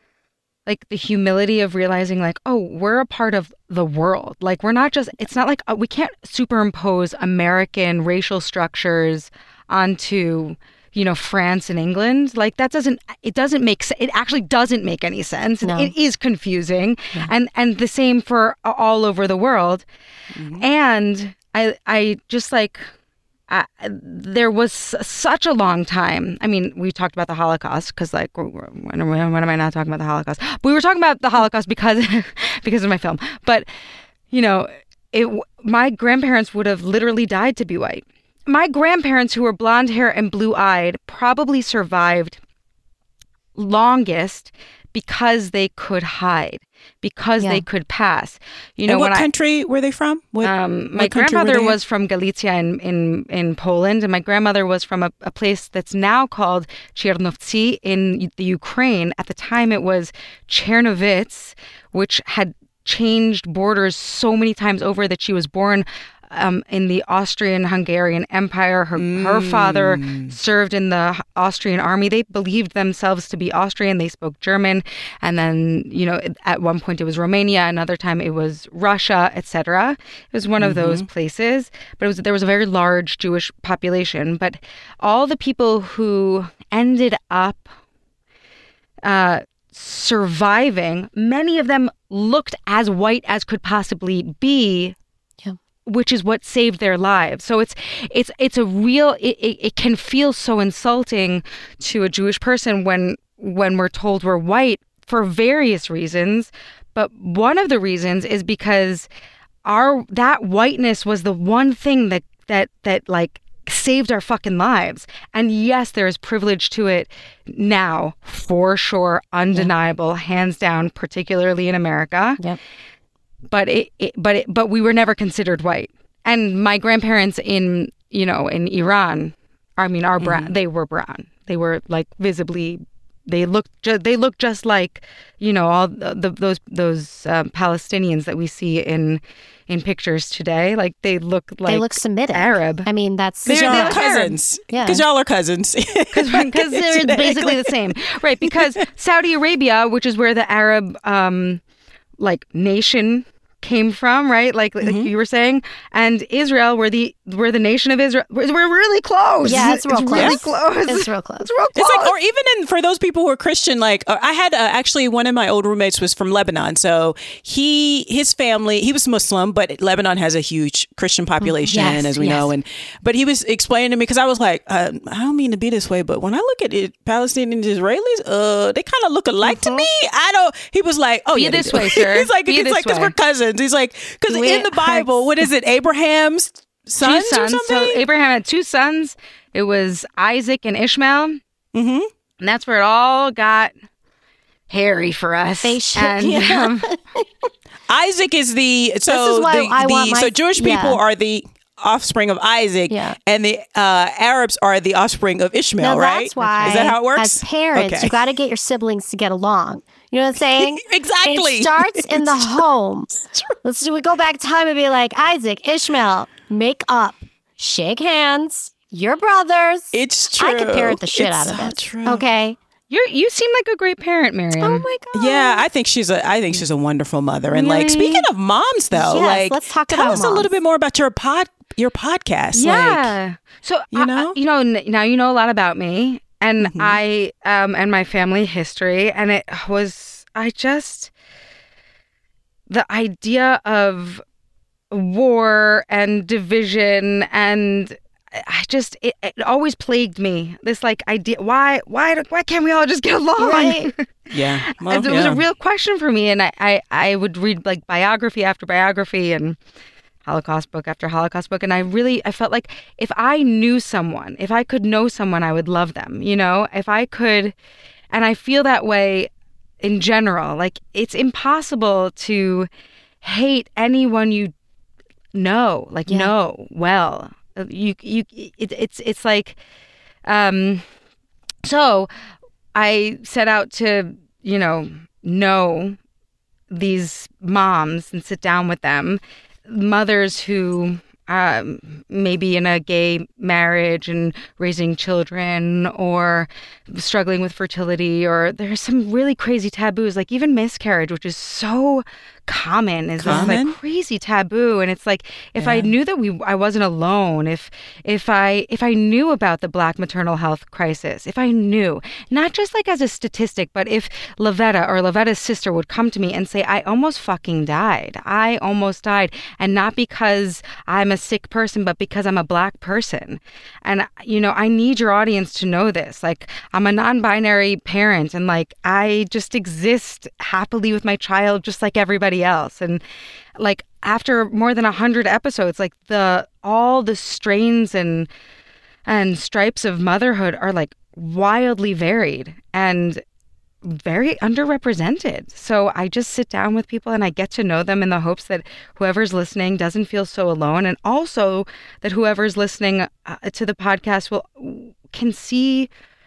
humility of realizing like, oh, we're a part of the world. Like we're not just, it's not like, we can't superimpose American racial structures onto France and England. Like it actually doesn't make any sense. No. It is confusing. Yeah. And the same for all over the world. Mm-hmm. And I just like, there was such a long time. I mean, we talked about the Holocaust because, like, when am I not talking about the Holocaust? But we were talking about the Holocaust because of my film. But, my grandparents would have literally died to be white. My grandparents, who were blonde hair and blue-eyed, probably survived longest because they could hide, because they could pass. And what country were they from? My grandfather was from Galicia in Poland, and my grandmother was from a place that's now called Chernovtsi in the Ukraine. At the time, it was Chernovitz, which had changed borders so many times over that she was born in the Austrian-Hungarian Empire. Her father served in the Austrian army. They believed themselves to be Austrian. They spoke German. And then, at one point it was Romania. Another time it was Russia, etc. It was one of those places. But there was a very large Jewish population. But all the people who ended up surviving, many of them looked as white as could possibly be, which is what saved their lives. So it's a real, it can feel so insulting to a Jewish person when we're told we're white for various reasons. But one of the reasons is because that whiteness was the one thing that like saved our fucking lives. And yes, there is privilege to it now, for sure, undeniable, hands down, particularly in America. Yep. But we were never considered white. And my grandparents in Iran, I mean, are brown. They were brown. They were like visibly. They looked just like, all those Palestinians that we see in pictures today. Like they look Semitic, Arab. I mean, that's because y'all are cousins. Yeah, because y'all are cousins. Because they're basically the same, right? Because Saudi Arabia, which is where the Arab nation came from, right? Like you were saying, and Israel, we're the nation of Israel. We're really close. Yeah, it's real close. Really close. It's real close. It's real close. It's like, or even for those people who are Christian, like I had actually one of my old roommates was from Lebanon, so his family, he was Muslim, but Lebanon has a huge Christian population, as we know, but he was explaining to me because I was like, I don't mean to be this way, but when I look at it, Palestinians, Israelis, they kind of look alike to me. He was like, oh, be this way, sir. He's like, because we're cousins. He's like, because in the Bible, what is it? Abraham's sons or something? So Abraham had 2 sons. It was Isaac and Ishmael. Mm-hmm. And that's where it all got hairy for us. Isaac is so Jewish people are the offspring of Isaac, and the Arabs are the offspring of Ishmael, right? That's why. Is that how it works? As parents, you got to get your siblings to get along. You know what I'm saying? Exactly. It starts in the home. We go back time and be like, Isaac, Ishmael, make up, shake hands, you're brothers. It's true. I could parent the shit out of it. True. Okay. You seem like a great parent, Miriam. Oh my God. Yeah, I think she's a wonderful mother. And like, speaking of moms, though, let's talk about tell us a little bit more about your podcast. Yeah. So now you know a lot about me. And I and my family history, and it was the idea of war and division, and it always plagued me. This like idea, why can't we all just get along? Right. Yeah, it was a real question for me, and I would read like biography after biography and Holocaust book after Holocaust book. And I felt like if I knew someone, if I could know someone, I would love them, if I could. And I feel that way in general. Like it's impossible to hate anyone you know, know well. It's like, so I set out to, know these moms and sit down with them, mothers who maybe in a gay marriage and raising children or struggling with fertility, or there's some really crazy taboos, like even miscarriage, which is so common, is this like crazy taboo. And it's like, if I knew that I wasn't alone, if I knew about the Black maternal health crisis, if I knew, not just like as a statistic, but if Lavetta or Lavetta's sister would come to me and say, I almost fucking died. I almost died. And not because I'm a sick person, but because I'm a Black person. And, you know, I need your audience to know this. Like, I'm a non-binary parent, and like, I just exist happily with my child just like everybody else. And like, after more than 100 episodes, like all the strains and stripes of motherhood are like wildly varied and very underrepresented. So I just sit down with people and I get to know them in the hopes that whoever's listening doesn't feel so alone, and also that whoever's listening to the podcast can see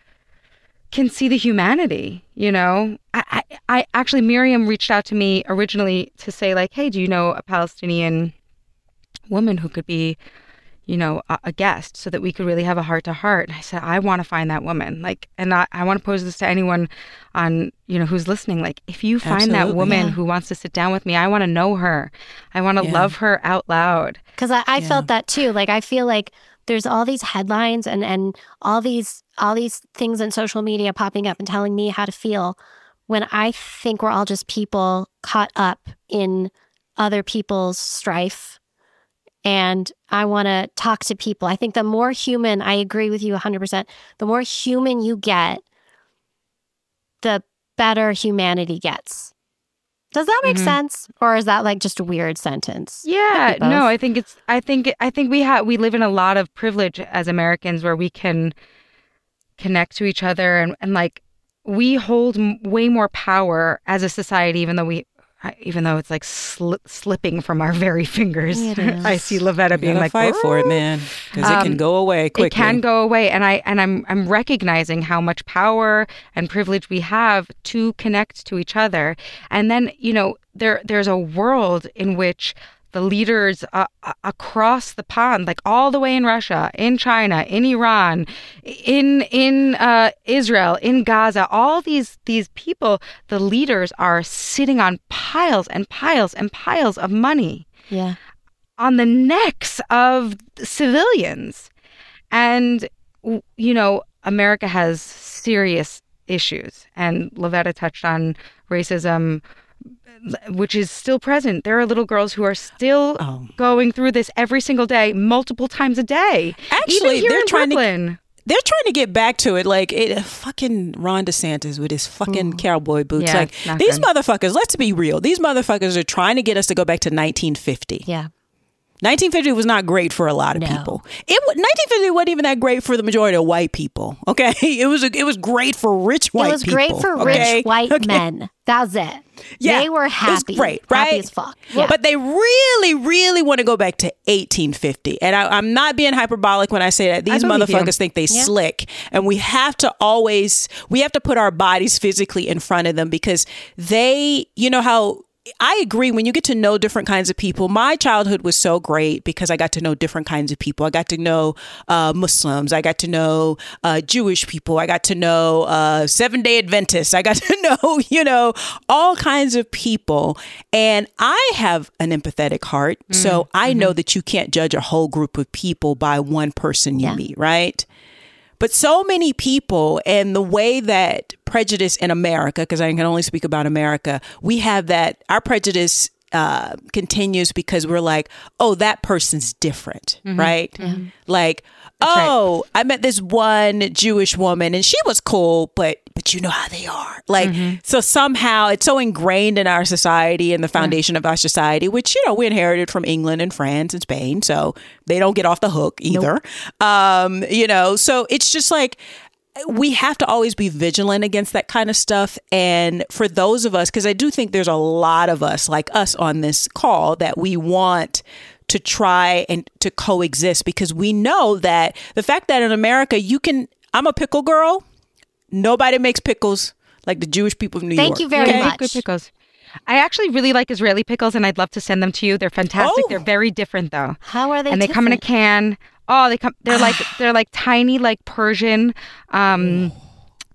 the humanity. You know, I actually, Miriam reached out to me originally to say like, hey, do you know a Palestinian woman who could be, you know, a guest, so that we could really have a heart-to-heart. And I said, I want to find that woman. Like, and I want to pose this to anyone on, you know, who's listening. Like, if you find that woman who wants to sit down with me, I want to know her. I want to love her out loud. Because I felt that too. Like, I feel like there's all these headlines and all these things in social media popping up and telling me how to feel, when I think we're all just people caught up in other people's strife. And I want to talk to people. I think the more human, I agree with you 100%, the more human you get, the better humanity gets. Does that make sense? Or is that like just a weird sentence? Yeah, no, I think we live in a lot of privilege as Americans, where we can connect to each other, and like, we hold way more power as a society, even though it's like slipping from our very fingers. I see Lavetta being like, fight for it, man, because it can go away quickly. It can go away, and I'm recognizing how much power and privilege we have to connect to each other. And then, you know, there's a world in which the leaders across the pond, like all the way in Russia, in China, in Iran, in Israel, in Gaza, all these people, the leaders are sitting on piles and piles and piles of money on the necks of civilians. And, you know, America has serious issues. And Lavetta touched on racism, which is still present. There are little girls who are still going through this every single day, multiple times a day. Actually, even here in Brooklyn. They're trying to get back to it. Like, fucking Ron DeSantis with his fucking cowboy boots. Yeah, like, these motherfuckers, let's be real. These motherfuckers are trying to get us to go back to 1950. Yeah. 1950 was not great for a lot of people. 1950 wasn't even that great for the majority of white people. Okay, it was great for rich white people. It was great for rich white men. That was it. Yeah, they were happy. It was great, right? Happy as fuck. Yeah. But they really, really want to go back to 1850. And I'm not being hyperbolic when I say that. These motherfuckers think they slick. And we have to put our bodies physically in front of them, because they, you know how, I agree, when you get to know different kinds of people. My childhood was so great because I got to know different kinds of people. I got to know Muslims. I got to know Jewish people. I got to know Seventh-day Adventists. I got to know, you know, all kinds of people. And I have an empathetic heart. So I know that you can't judge a whole group of people by one person you meet, right? But so many people, and the way that prejudice in America, because I can only speak about America, we have that, our prejudice continues because we're like, oh, that person's different, right? Like, I met this one Jewish woman and she was cool, but you know how they are. Like, so somehow it's so ingrained in our society and the foundation of our society, which, you know, we inherited from England and France and Spain. So they don't get off the hook either. Nope. You know, so it's just like, we have to always be vigilant against that kind of stuff. And for those of us, because I do think there's a lot of us like us on this call that we want to try and to coexist, because we know that the fact that in America, I'm a pickle girl. Nobody makes pickles like the Jewish people of New York. Thank you very much. Good pickles. I actually really like Israeli pickles, and I'd love to send them to you. They're fantastic. They're very different, though. How are they? And they come in a can. Oh, they're like tiny, like Persian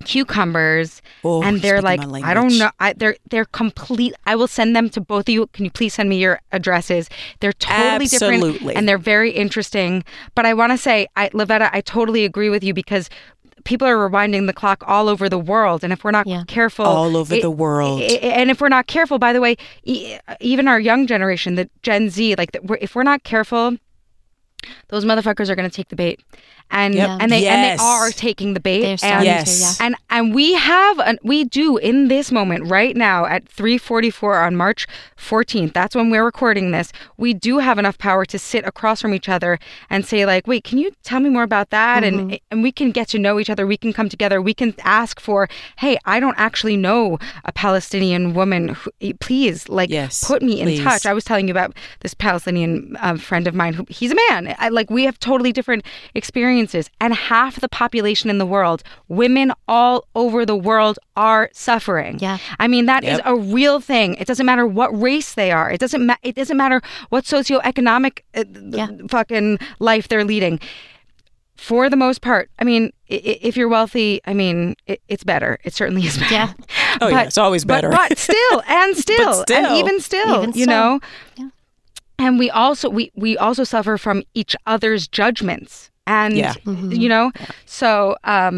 cucumbers, and they're like, I don't know, they're complete. I will send them to both of you. Can you please send me your addresses? They're totally different, and they're very interesting. But I want to say, Lavetta, I totally agree with you, because people are rewinding the clock all over the world, and if we're not careful, all over the world, and if we're not careful, by the way, even our young generation, the Gen Z, like if we're not careful, those motherfuckers are going to take the bait, and they are taking the bait. And we do in this moment right now at 3:44 on March 14th. That's when we're recording this. We do have enough power to sit across from each other and say, like, wait, can you tell me more about that? And we can get to know each other. We can come together. We can ask for, hey, I don't actually know a Palestinian woman. Please, put me in touch. I was telling you about this Palestinian friend of mine. He's a man. We have totally different experiences, and half the population in the world, women all over the world, are suffering. Yeah, I mean, that is a real thing. It doesn't matter what race they are. It doesn't matter what socioeconomic fucking life they're leading. For the most part, I mean, if you're wealthy, I mean, it's better. It certainly is better. Yeah. It's always better. But still, and even still, you know. Yeah. And we also suffer from each other's judgments, and you know, so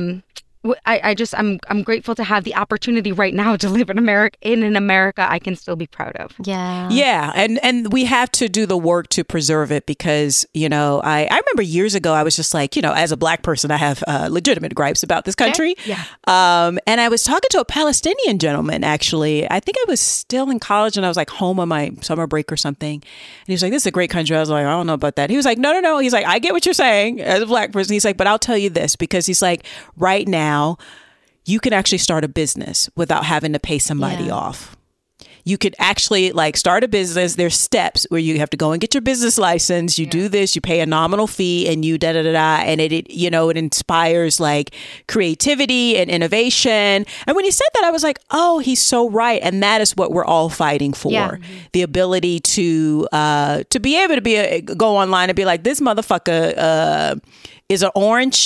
I'm grateful to have the opportunity right now to live in an America I can still be proud of. Yeah, and we have to do the work to preserve it, because I remember years ago I was just like, as a Black person, I have legitimate gripes about this country. And I was talking to a Palestinian gentleman, actually. I think I was still in college, and I was like home on my summer break or something. And he was like, "This is a great country." I was like, "I don't know about that." He was like, "No." He's like, "I get what you're saying as a Black person." He's like, "But I'll tell you this," because he's like, right now, you can actually start a business without having to pay somebody off. You could actually start a business. There's steps where you have to go and get your business license. You do this, you pay a nominal fee, and you and it inspires creativity and innovation. And when he said that, I was like, oh, he's so right. And that is what we're all fighting for. Yeah. The ability to be able to go online and be like, this motherfucker is an orange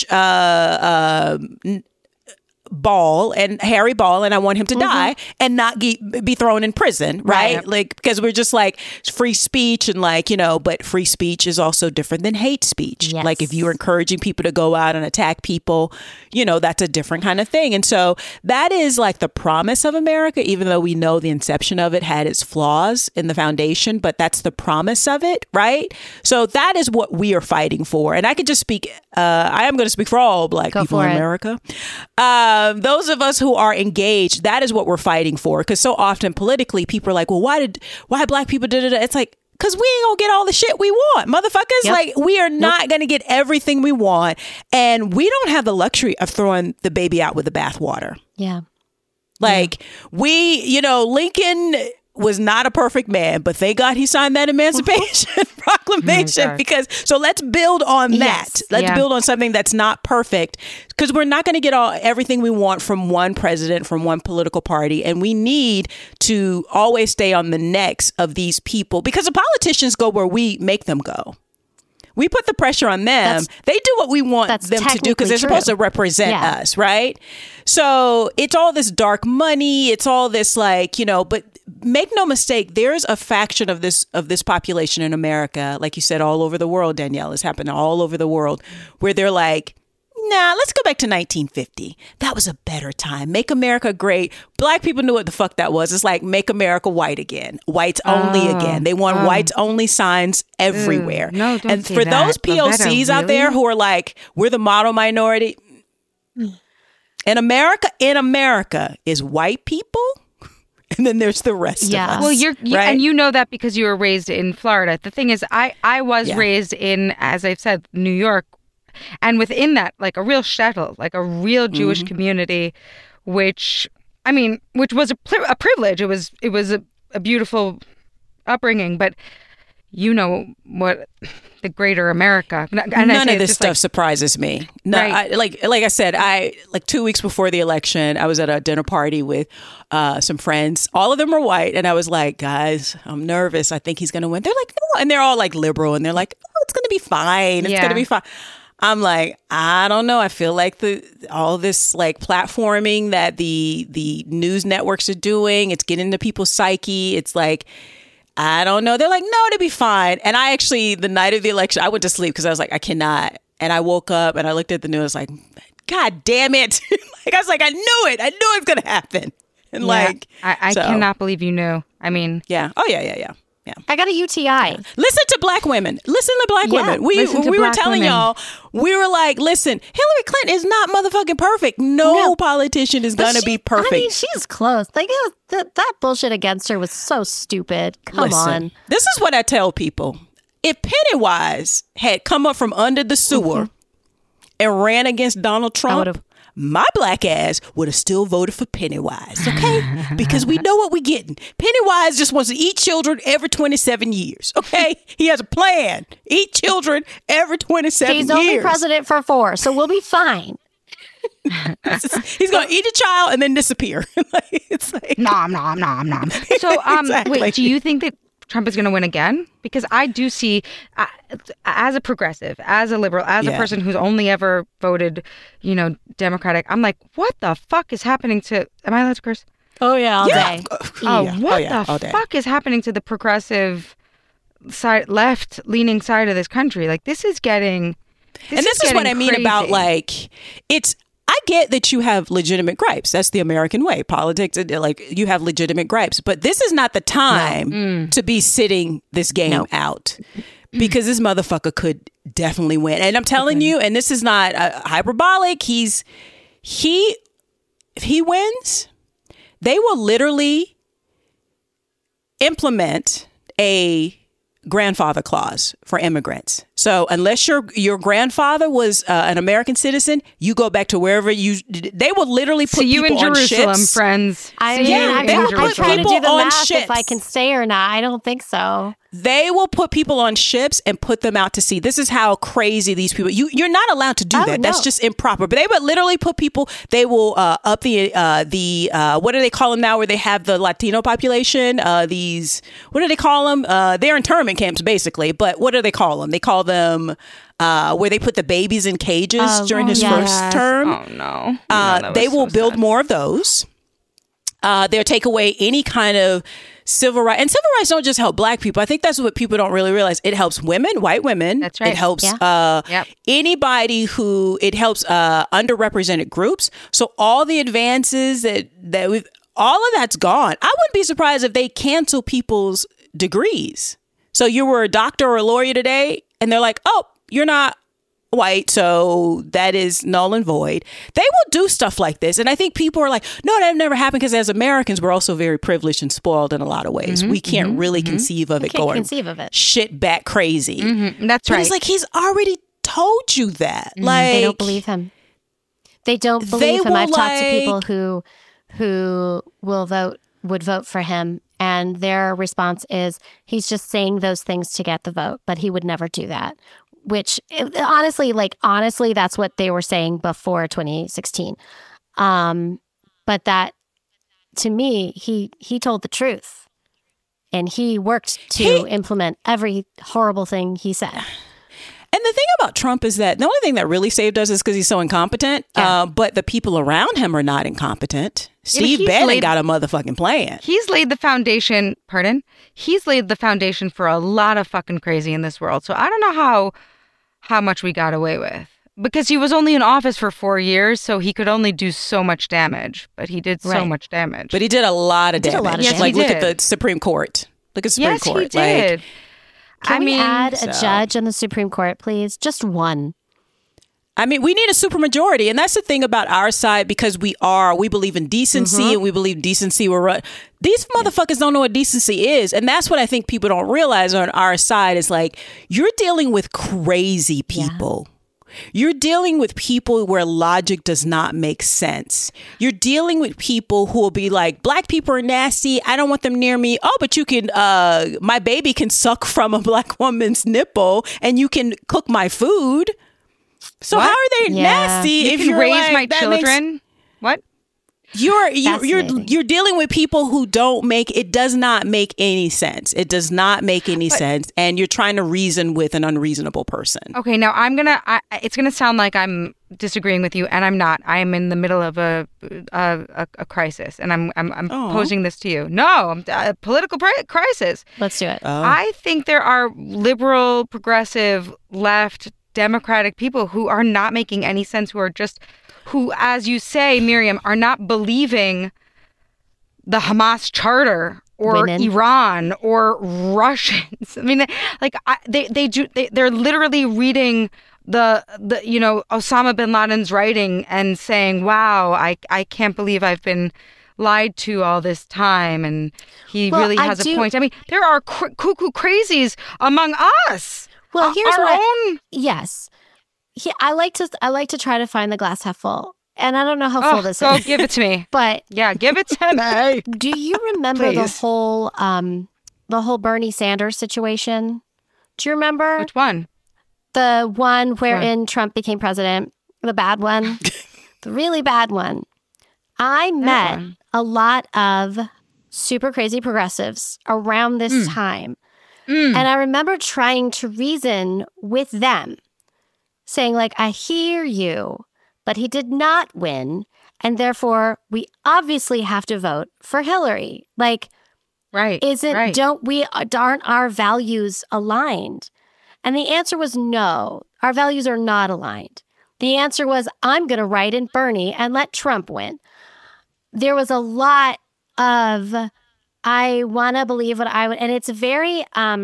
Ball and Harry Ball, and I want him to die and not be thrown in prison, right? Because we're just free speech, and but free speech is also different than hate speech. Yes. If you're encouraging people to go out and attack people, that's a different kind of thing. And so that is the promise of America, even though we know the inception of it had its flaws in the foundation, but that's the promise of it, right? So that is what we are fighting for. And I could just speak, I am going to speak for all Black people in America. Those of us who are engaged, that is what we're fighting for. Because so often politically, people are like, well, why Black people did it? It's like, because we ain't gonna get all the shit we want, motherfuckers. Yep. We are not gonna get everything we want. And we don't have the luxury of throwing the baby out with the bathwater. Yeah. Lincoln was not a perfect man, but thank God he signed that Emancipation Proclamation, so let's build on that. Yes. Let's build on something that's not perfect, because we're not going to get everything we want from one president, from one political party. And we need to always stay on the necks of these people, because the politicians go where we make them go. We put the pressure on them. They do what we want them to do, because they're supposed to represent us, right? So it's all this dark money. It's all this but make no mistake, there's a faction of this population in America, like you said, all over the world, Danielle, it's happening all over the world, where they're like, nah, let's go back to 1950. That was a better time. Make America great. Black people knew what the fuck that was. It's like, make America white again. Whites only again. They want whites only signs everywhere. No, don't and say for that. those POCs out there who are like, we're the model minority. In America is white people. And then there's the rest of us. Well, and you know that because you were raised in Florida. The thing is, I was raised in, as I've said, New York. And within that, a real shtetl, a real Jewish community, which was a privilege. It was a beautiful upbringing, but what the greater America. And none of this stuff surprises me. No, right. like I said, 2 weeks before the election, I was at a dinner party with some friends. All of them were white, and I was like, guys, I'm nervous. I think he's going to win. They're like, no, and they're all liberal, and they're like, oh, it's going to be fine. It's going to be fine. I'm like, I don't know. I feel like all this like platforming that the news networks are doing, it's getting into people's psyche. It's like, I don't know. They're like, no, it'll be fine. And I actually, the night of the election, I went to sleep because I was like, I cannot. And I woke up and I looked at the news like, God damn it. Like, I was like, I knew it. I knew it was going to happen. And I cannot believe you knew. I mean. Yeah. Oh, yeah. I got a UTI. Listen to black women. Listen to black women. We were telling y'all, we were like, listen, Hillary Clinton is not motherfucking perfect. No politician is going to be perfect. I mean, she's close. Like, that bullshit against her was so stupid. Come on. This is what I tell people. If Pennywise had come up from under the sewer and ran against Donald Trump, my black ass would have still voted for Pennywise, okay? Because we know what we're getting. Pennywise just wants to eat children every 27 years, okay? He has a plan. Eat children every 27 years. He's only president for 4, so we'll be fine. He's going to eat a child and then disappear. It's like, nom. So, exactly. Wait, do you think that Trump is going to win again? Because I do see, as a progressive, as a liberal, as a person who's only ever voted, Democratic, I'm like, what the fuck is happening to, am I allowed to curse? Oh, yeah, all day. What the fuck is happening to the progressive side, left-leaning side of this country? Like, this is getting And this is what I mean about, like, I get that you have legitimate gripes. That's the American way. Politics, like, you have legitimate gripes. But this is not the time to be sitting this game out. Because this motherfucker could definitely win. And I'm telling you, and this is not hyperbolic, if he wins, they will literally implement a grandfather clause for immigrants. So unless your grandfather was an American citizen, you go back to wherever they will literally put you people in Jerusalem, on ships. Friends. I'm trying to do the math if I can stay or not. I don't think so. They will put people on ships and put them out to sea. This is how crazy these people. You're not allowed to do that. That's just improper. But they would literally put people. They will up the what do they call them now? Where they have the Latino population. These what do they call them? They're internment camps basically. But what do they call them? They call them where they put the babies in cages during his first term. Oh no! They will build more of those. They'll take away any kind of civil rights. And civil rights don't just help black people. I think that's what people don't really realize. It helps women, white women. That's right. It helps anybody who, it helps underrepresented groups. So all the advances that we've, all of that's gone. I wouldn't be surprised if they cancel people's degrees. So you were a doctor or a lawyer today, and they're like, oh, you're not white, so that is null and void. They will do stuff like this. And I think people are like, no, that never happened, because as Americans, we're also very privileged and spoiled in a lot of ways. We can't really conceive of it going shit back crazy. That's right. But it's like, he's already told you that. Like, they don't believe him. They don't believe him. I've talked to people who would vote for him, and their response is, he's just saying those things to get the vote, but he would never do that. Which honestly, that's what they were saying before 2016. But that, to me, he told the truth, and he worked to implement every horrible thing he said. And the thing about Trump is that the only thing that really saved us is because he's so incompetent. But the people around him are not incompetent. Steve Bannon got a motherfucking plan. He's laid the foundation. He's laid the foundation for a lot of fucking crazy in this world. So I don't know how much we got away with, because he was only in office for 4 years, so he could only do so much damage, but he did so much damage. But he did a lot of damage. Yes, like, look at the Supreme Court. Look at the Supreme Court. Yes, he did. Can we add a judge on the Supreme Court, please? Just one. I mean, we need a supermajority, and that's the thing about our side, because we believe in decency, and we believe decency will run. These motherfuckers don't know what decency is, and that's what I think people don't realize on our side is, like, you're dealing with crazy people. You're dealing with people where logic does not make sense. You're dealing with people who will be like, black people are nasty. I don't want them near me. Oh, but you can, my baby can suck from a black woman's nipple, and you can cook my food. So how are they nasty if you raise my children? What? You're dealing with people who it does not make any sense. It does not make any sense. And you're trying to reason with an unreasonable person. Okay, now it's gonna sound like I'm disagreeing with you, and I'm not. I am in the middle of a crisis, and I'm posing this to you. No, a political crisis. Let's do it. I think there are liberal, progressive, left, democratic people who are not making any sense, who, as you say, Miriam, are not believing the Hamas charter or Iran or Russians. I mean, like they're literally reading the Osama bin Laden's writing and saying, "Wow, I can't believe I've been lied to all this time," and he really has a point. I mean, there are cuckoo crazies among us. Well, here's yes. I like to try to find the glass half full, and I don't know how full this is. So give it to me. But yeah, give it to me. Do you remember the whole Bernie Sanders situation? Do you remember which one? The one wherein Trump became president, the bad one, the really bad one. I met a lot of super crazy progressives around this time. And I remember trying to reason with them, saying like, I hear you, but he did not win. And therefore, we obviously have to vote for Hillary. Like, aren't our values aligned? And the answer was no, our values are not aligned. The answer was, I'm going to write in Bernie and let Trump win. There was a lot of, I want to believe what I would, and it's very,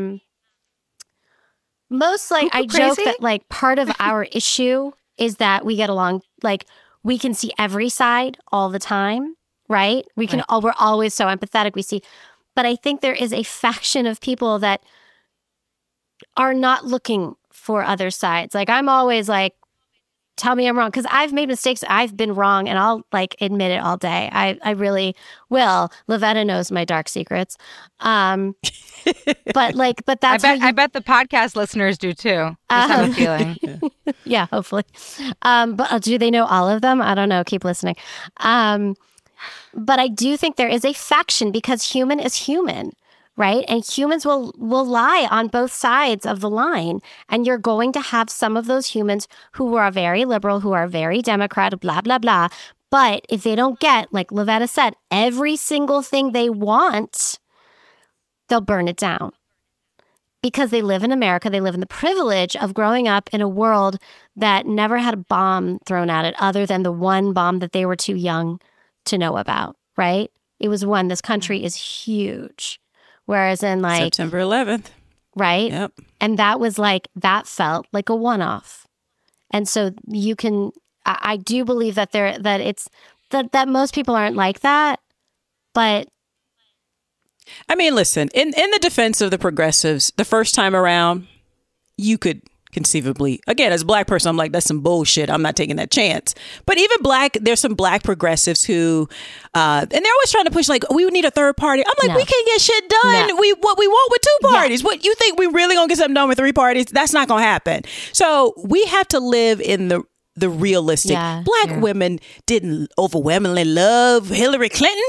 most like, I joke that like part of our issue is that we get along, like we can see every side all the time, right? We're always so empathetic. We see, but I think there is a faction of people that are not looking for other sides. Like I'm always like, tell me I'm wrong, because I've made mistakes. I've been wrong, and I'll like admit it all day. I really will. Lavetta knows my dark secrets. But that's I bet the podcast listeners do too. Just have a feeling. Yeah, hopefully. But do they know all of them? I don't know. Keep listening. But I do think there is a faction because human is human. Right? And humans will lie on both sides of the line. And you're going to have some of those humans who are very liberal, who are very Democrat, blah, blah, blah. But if they don't get, like Lavetta said, every single thing they want, they'll burn it down. Because they live in America. They live in the privilege of growing up in a world that never had a bomb thrown at it other than the one bomb that they were too young to know about. Right? It was one. This country is huge. Whereas in like September 11th. Right? Yep. And that was like, that felt like a one-off. And so you can, I do believe that that most people aren't like that, but. I mean, listen, in the defense of the progressives, the first time around, you could conceivably, again, as a black person, I'm like, that's some bullshit. I'm not taking that chance. But even there's some black progressives who, and they're always trying to push like, we would need a third party. I'm like, we can't get shit done. No. What we want with two parties. Yeah. What you think we really gonna get something done with three parties? That's not gonna happen. So we have to live in the realistic. Black women didn't overwhelmingly love Hillary Clinton.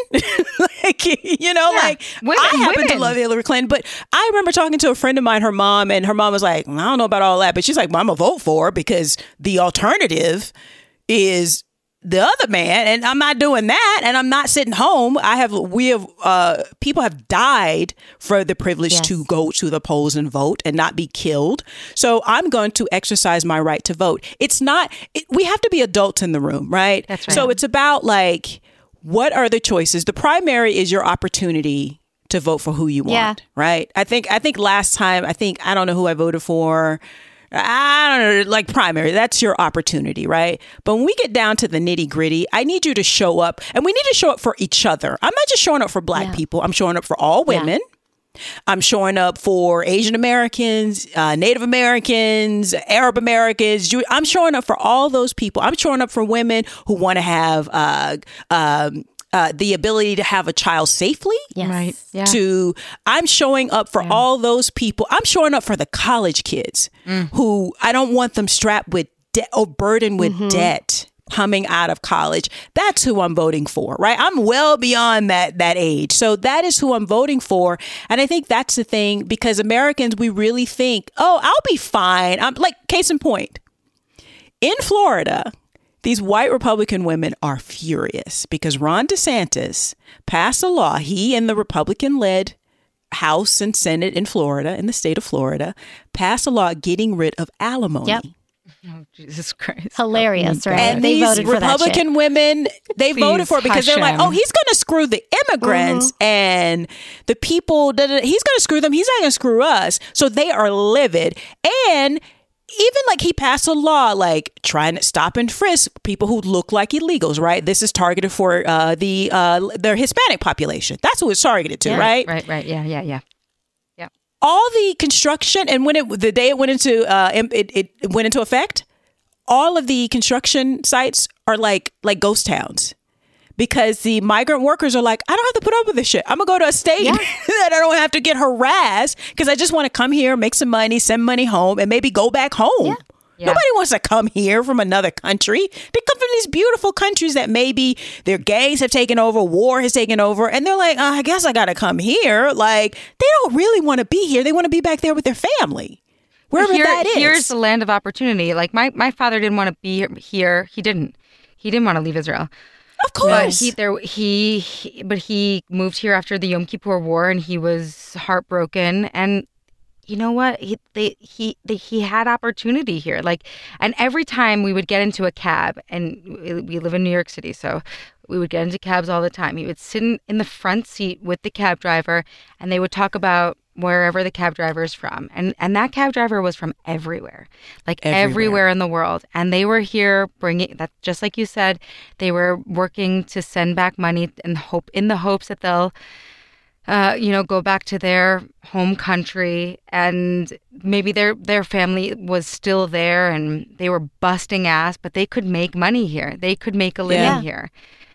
I happen to love Hillary Clinton, but I remember talking to a friend of mine, her mom, and her mom was like, I don't know about all that, but she's like, well, I'm gonna vote for her because the alternative is the other man, and I'm not doing that, and I'm not sitting home. People have died for the privilege to go to the polls and vote and not be killed. So I'm going to exercise my right to vote. We have to be adults in the room, right? That's right. So it's about like, what are the choices? The primary is your opportunity to vote for who you want, right? I think last time, I don't know who I voted for. I don't know, like primary, that's your opportunity, right? But when we get down to the nitty gritty, I need you to show up, and we need to show up for each other. I'm not just showing up for black people. I'm showing up for all women. I'm showing up for Asian Americans, Native Americans, Arab Americans. I'm showing up for all those people. I'm showing up for women who want to have the ability to have a child safely. Yes. Right. Yeah. I'm showing up for all those people. I'm showing up for the college kids who I don't want them strapped with debt or burdened with debt coming out of college, that's who I'm voting for, right? I'm well beyond that age. So that is who I'm voting for. And I think that's the thing, because Americans, we really think, oh, I'll be fine. I'm like, case in point, in Florida, these white Republican women are furious because Ron DeSantis passed a law. He and the Republican-led House and Senate in Florida, in the state of Florida, passed a law getting rid of alimony. Yep. Oh, Jesus Christ. Hilarious, right? And they these voted for Republican women, they voted for it because they're like, oh, he's going to screw the immigrants and the people. He's going to screw them. He's not going to screw us. So they are livid. And even like he passed a law like trying to stop and frisk people who look like illegals, right? This is targeted for their Hispanic population. That's who it's targeted to, right? Right. Yeah. All the construction, and when the day it went into it went into effect, all of the construction sites are like ghost towns, because the migrant workers are like, I don't have to put up with this shit. I'm gonna go to a state that I don't have to get harassed, because I just want to come here, make some money, send money home, and maybe go back home. Yeah. Nobody wants to come here from another country. They come from these beautiful countries that maybe their gangs have taken over, war has taken over, and they're like, I guess I got to come here. Like, they don't really want to be here. They want to be back there with their family, wherever that is. Here's the land of opportunity. Like, my father didn't want to be here. He didn't want to leave Israel. Of course. But he moved here after the Yom Kippur War, and he was heartbroken. And you know what? He had opportunity here. Like, and every time we would get into a cab, and we live in New York City, so we would get into cabs all the time. He would sit in the front seat with the cab driver, and they would talk about wherever the cab driver is from. And that cab driver was from everywhere, like everywhere in the world. And they were here bringing that, just like you said, they were working to send back money in the hopes that they'll go back to their home country, and maybe their family was still there and they were busting ass, but they could make money here. They could make a living here.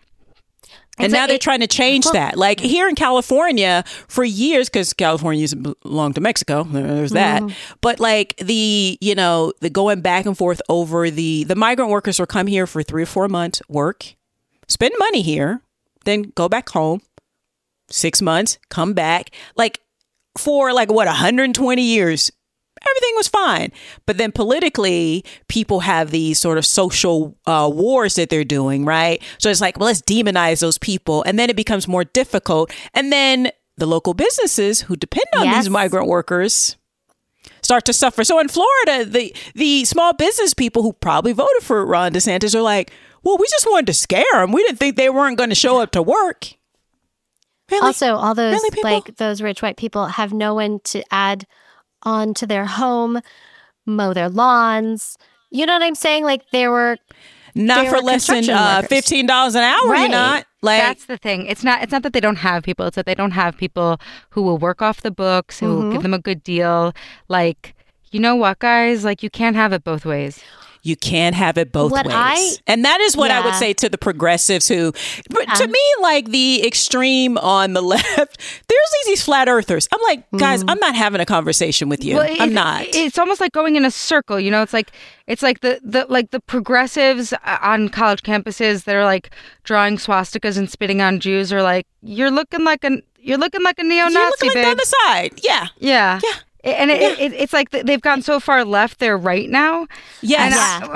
And now they're trying to change that. Like here in California for years, because California used to belong to Mexico. There's that. But like the going back and forth over the migrant workers will come here for 3 or 4 months, work, spend money here, then go back home. 6 months, come back, like for 120 years, everything was fine. But then politically, people have these sort of social wars that they're doing, right? So it's like, well, let's demonize those people. And then it becomes more difficult. And then the local businesses who depend on these migrant workers start to suffer. So in Florida, the small business people who probably voted for Ron DeSantis are like, well, we just wanted to scare them. We didn't think they weren't going to show up to work. Really? Also, all those those rich white people have no one to add on to their home, mow their lawns. You know what I'm saying? Like they were for less than $15 an hour. Right. You're not like that's the thing. It's not that they don't have people. It's that they don't have people who will work off the books, who will give them a good deal. Like, you know what, guys? Like, you can't have it both ways. You can't have it both ways. And that is what I would say to the progressives who, to me, like the extreme on the left, there's these flat earthers. I'm like, guys, I'm not having a conversation with you. Well, I'm not. It's almost like going in a circle. You know, it's like the progressives on college campuses that are like drawing swastikas and spitting on Jews are like, you're looking like a neo-Nazi, you're looking like babe. on the side. Yeah. And it's like they've gone so far left, they're right now. Yes.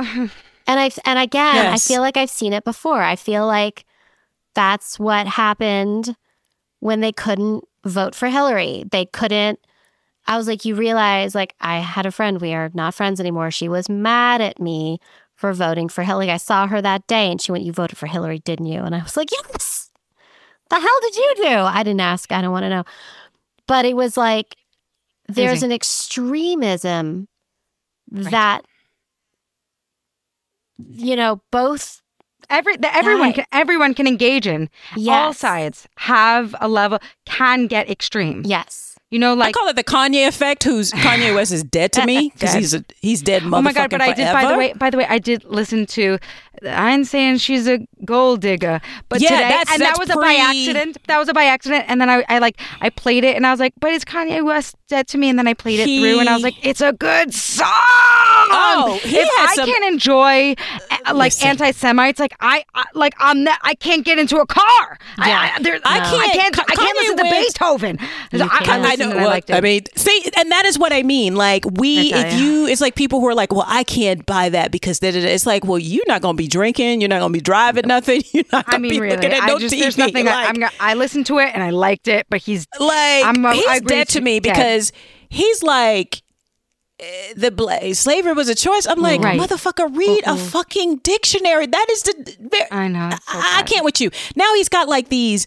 And again, I feel like I've seen it before. I feel like that's what happened when they couldn't vote for Hillary. They couldn't. I was like, you realize, like, I had a friend. We are not friends anymore. She was mad at me for voting for Hillary. I saw her that day and she went, you voted for Hillary, didn't you? And I was like, yes. The hell did you do? I didn't ask. I don't want to know. But it was like, there's an extremism that, both everyone can engage in. Yes. All sides have a level, can get extreme. Yes. You know, like I call it the Kanye effect. Kanye West is dead to me because he's dead. Oh my God! But I did. By the way, I did listen to. I'm saying she's a gold digger, but today, that was by accident. That was by accident, and then I played it, and I was like, but is Kanye West dead to me? And then I played it through, and I was like, it's a good song. Oh, I can enjoy anti-Semites, I can't get into a car. Yeah. I can't listen to Beethoven. I know. Well, I mean, see, and that is what I mean. Like it's like people who are like, well, I can't buy that because it's like, well, you're not going to be drinking, you're not going to be driving nothing, you're not going to be looking at no TV. There's nothing. I listened to it and I liked it, but he's dead to me because he's like. Slavery was a choice. I'm like, motherfucker, read a fucking dictionary. That is I know. I can't with you. Now he's got like these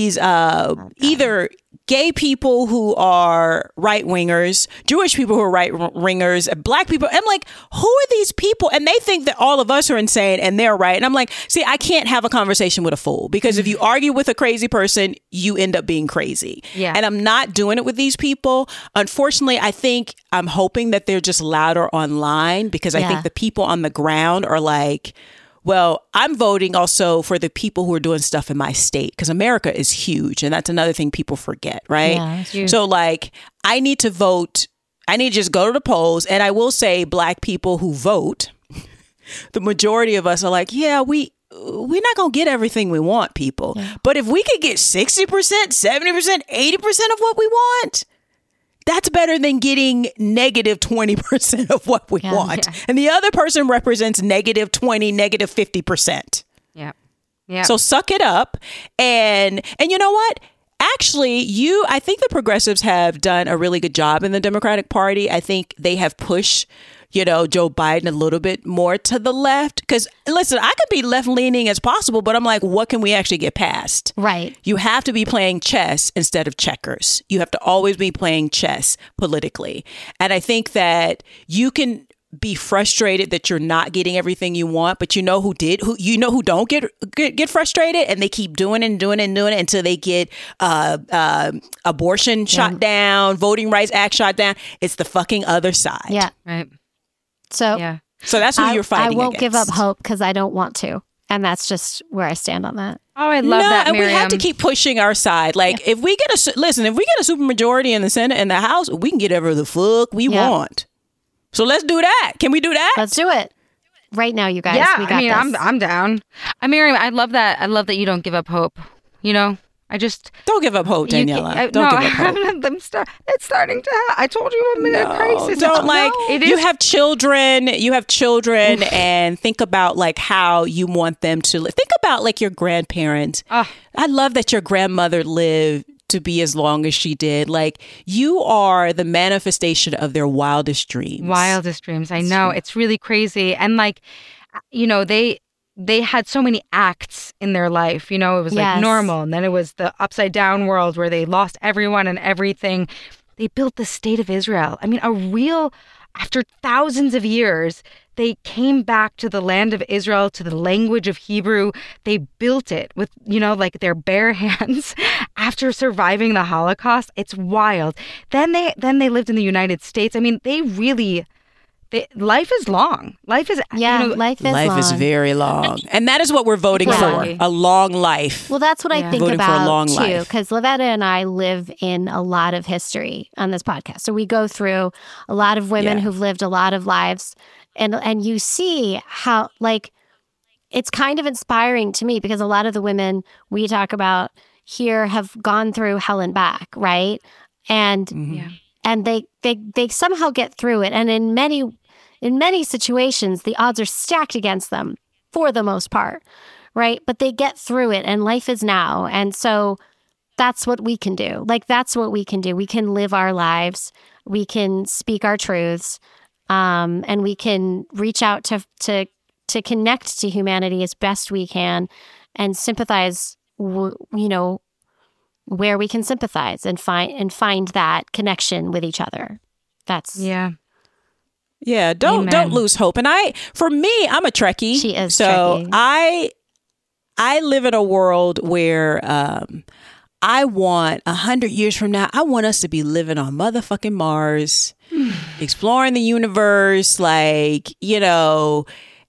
either gay people who are right wingers, Jewish people who are right wingers, black people. I'm like, who are these people? And they think that all of us are insane and they're right. And I'm like, see, I can't have a conversation with a fool because if you argue with a crazy person, you end up being crazy. Yeah. And I'm not doing it with these people. Unfortunately, I'm hoping that they're just louder online because I think the people on the ground are like, well, I'm voting also for the people who are doing stuff in my state because America is huge. And that's another thing people forget, right? Yeah, that's huge. So like, I need to vote. I need to just go to the polls. And I will say black people who vote, the majority of us are like, yeah, we're not going to get everything we want, people. Yeah. But if we could get 60%, 70%, 80% of what we want, that's better than getting negative 20% of what we want. Yeah. And the other person represents negative 20, negative 50%. Yeah. Yeah. So suck it up. And you know what? Actually, I think the progressives have done a really good job in the Democratic Party. I think they have pushed, Joe Biden a little bit more to the left. Because listen, I could be left leaning as possible, but I'm like, what can we actually get past? Right. You have to be playing chess instead of checkers. You have to always be playing chess politically. And I think that you can be frustrated that you're not getting everything you want, but who don't get frustrated, and they keep doing it and doing it and doing it until they get abortion shot down, Voting Rights Act shot down. It's the fucking other side. Yeah. Right. So that's who you're fighting I won't against. give up hope because I don't want to. And that's just where I stand on that. Oh, I love that, and Miriam. we have to keep pushing our side. Like, if we get a supermajority in the Senate and the House, we can get whatever the fuck we want. So let's do that. Can we do that? Let's do it. Right now, you guys. Yeah, we got this. I'm down. Miriam, I love that. I love that you don't give up hope. I just don't give up hope, Daniela. Don't give up hope. It's starting to happen. I told you I'm in a crisis. You have children. And think about like how you want them to live. Think about like your grandparents. I love that your grandmother lived to be as long as she did. Like, you are the manifestation of their wildest dreams. I know. It's really crazy. And like, they had so many acts in their life. It was like normal. And then it was the upside down world where they lost everyone and everything. They built the state of Israel. I mean, after thousands of years, they came back to the land of Israel, to the language of Hebrew. They built it with, like their bare hands after surviving the Holocaust. It's wild. Then they lived in the United States. I mean, life is long. Life is life is very long. And that is what we're voting for, a long life. Well, that's what I think voting about for a long too, life. because Lavetta and I live in a lot of history on this podcast. So we go through a lot of women who've lived a lot of lives, and you see how, like, it's kind of inspiring to me because a lot of the women we talk about here have gone through hell and back, right? And and they somehow get through it. And in many situations, the odds are stacked against them for the most part, right? But they get through it, and life is now. And so that's what we can do. Like, that's what we can do. We can live our lives. We can speak our truths. And we can reach out to connect to humanity as best we can and sympathize, where we can sympathize and find that connection with each other. That's don't lose hope. And for me, I'm a Trekkie. She is. So Trekkie. I live in a world where I want 100 years from now, I want us to be living on motherfucking Mars, exploring the universe, like, you know,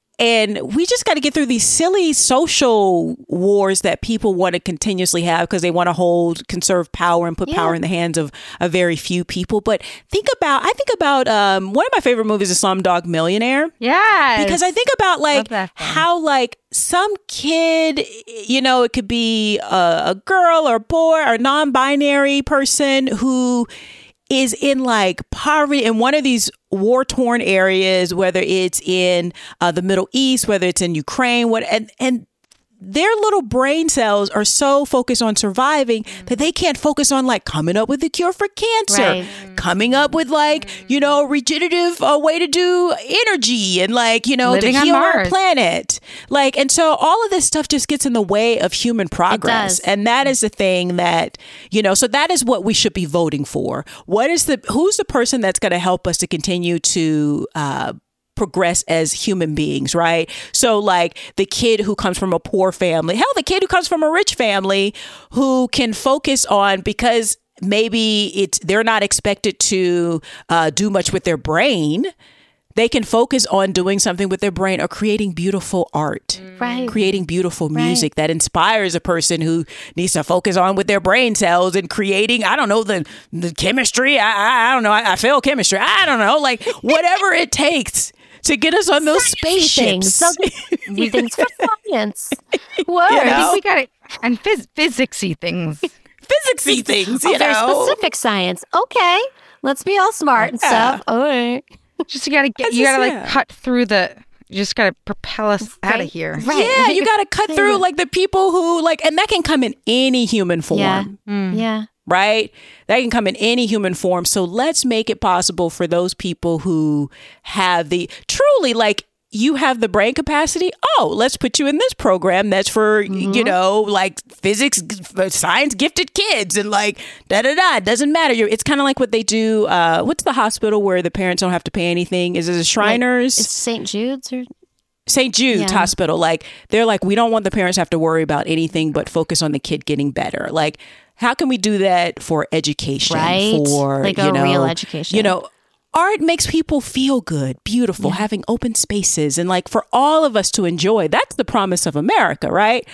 and we just got to get through these silly social wars that people want to continuously have because they want to conserve power and put power in the hands of a very few people. But I think about one of my favorite movies is Slumdog Millionaire. Yeah. Because I think about like how like some kid, you know, it could be a girl or boy or non-binary person who is in like poverty in one of these war-torn areas, whether it's in the Middle East, whether it's in Ukraine, and their little brain cells are so focused on surviving that they can't focus on like coming up with a cure for cancer, coming up with like, you know, regenerative way to do energy and like, you know, living to heal our planet. Like, and so all of this stuff just gets in the way of human progress. And that is the thing that, you know, so that is what we should be voting for. Who's the person that's going to help us to continue to progress as human beings, right? So like the kid who comes from a poor family, hell, the kid who comes from a rich family who can focus on, because maybe they're not expected to do much with their brain. They can focus on doing something with their brain or creating beautiful art, creating beautiful music that inspires a person who needs to focus on with their brain cells and creating, I don't know, the chemistry. I don't know. I fail chemistry. I don't know, like whatever it takes to get us on those spaceships. Things for science. Whoa. You know? I think we got it. And physicsy things. Physicsy things, you know. Very specific science. Okay. Let's be all smart and stuff. All right. Just you gotta like cut through you just gotta propel us out of here. Right. Yeah, you gotta cut through like the people who like, and that can come in any human form. Yeah. Right? That can come in any human form. So let's make it possible for those people who have truly like, you have the brain capacity. Oh, let's put you in this program that's for, you know, like physics, science gifted kids and like It doesn't matter. It's kind of like what they do. What's the hospital where the parents don't have to pay anything? Is it the Shriners? It's St. Jude's or St. Jude's Hospital. Like they're like, we don't want the parents to have to worry about anything but focus on the kid getting better. Like, how can we do that for education? For like a real education. You know, art makes people feel good, beautiful, having open spaces, and like for all of us to enjoy. That's the promise of America, right?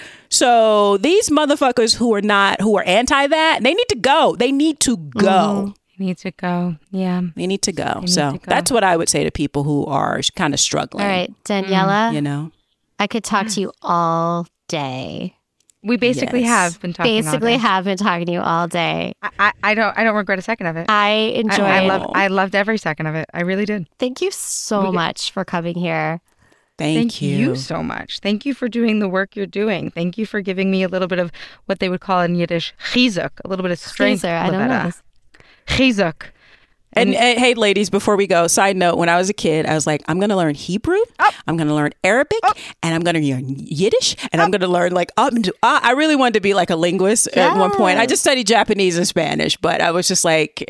So these motherfuckers who are anti that, they need to go. They need to go. Need to go. Yeah. They need to go. That's what I would say to people who are kind of struggling. All right, Daniela. You know, I could talk to you all day. We basically have been talking. Have been talking to you all day. I don't regret a second of it. I enjoyed. I loved every second of it. I really did. Thank you so much for coming here. Thank you so much. Thank you for doing the work you're doing. Thank you for giving me a little bit of what they would call in Yiddish chizuk, a little bit of strength. I don't know this. Chizuk. And hey, ladies, before we go, side note, when I was a kid, I was like, I'm going to learn Hebrew, I'm going to learn Arabic, and I'm going to learn Yiddish, and I'm going to learn like, I really wanted to be like a linguist at one point. I just studied Japanese and Spanish, but I was just like,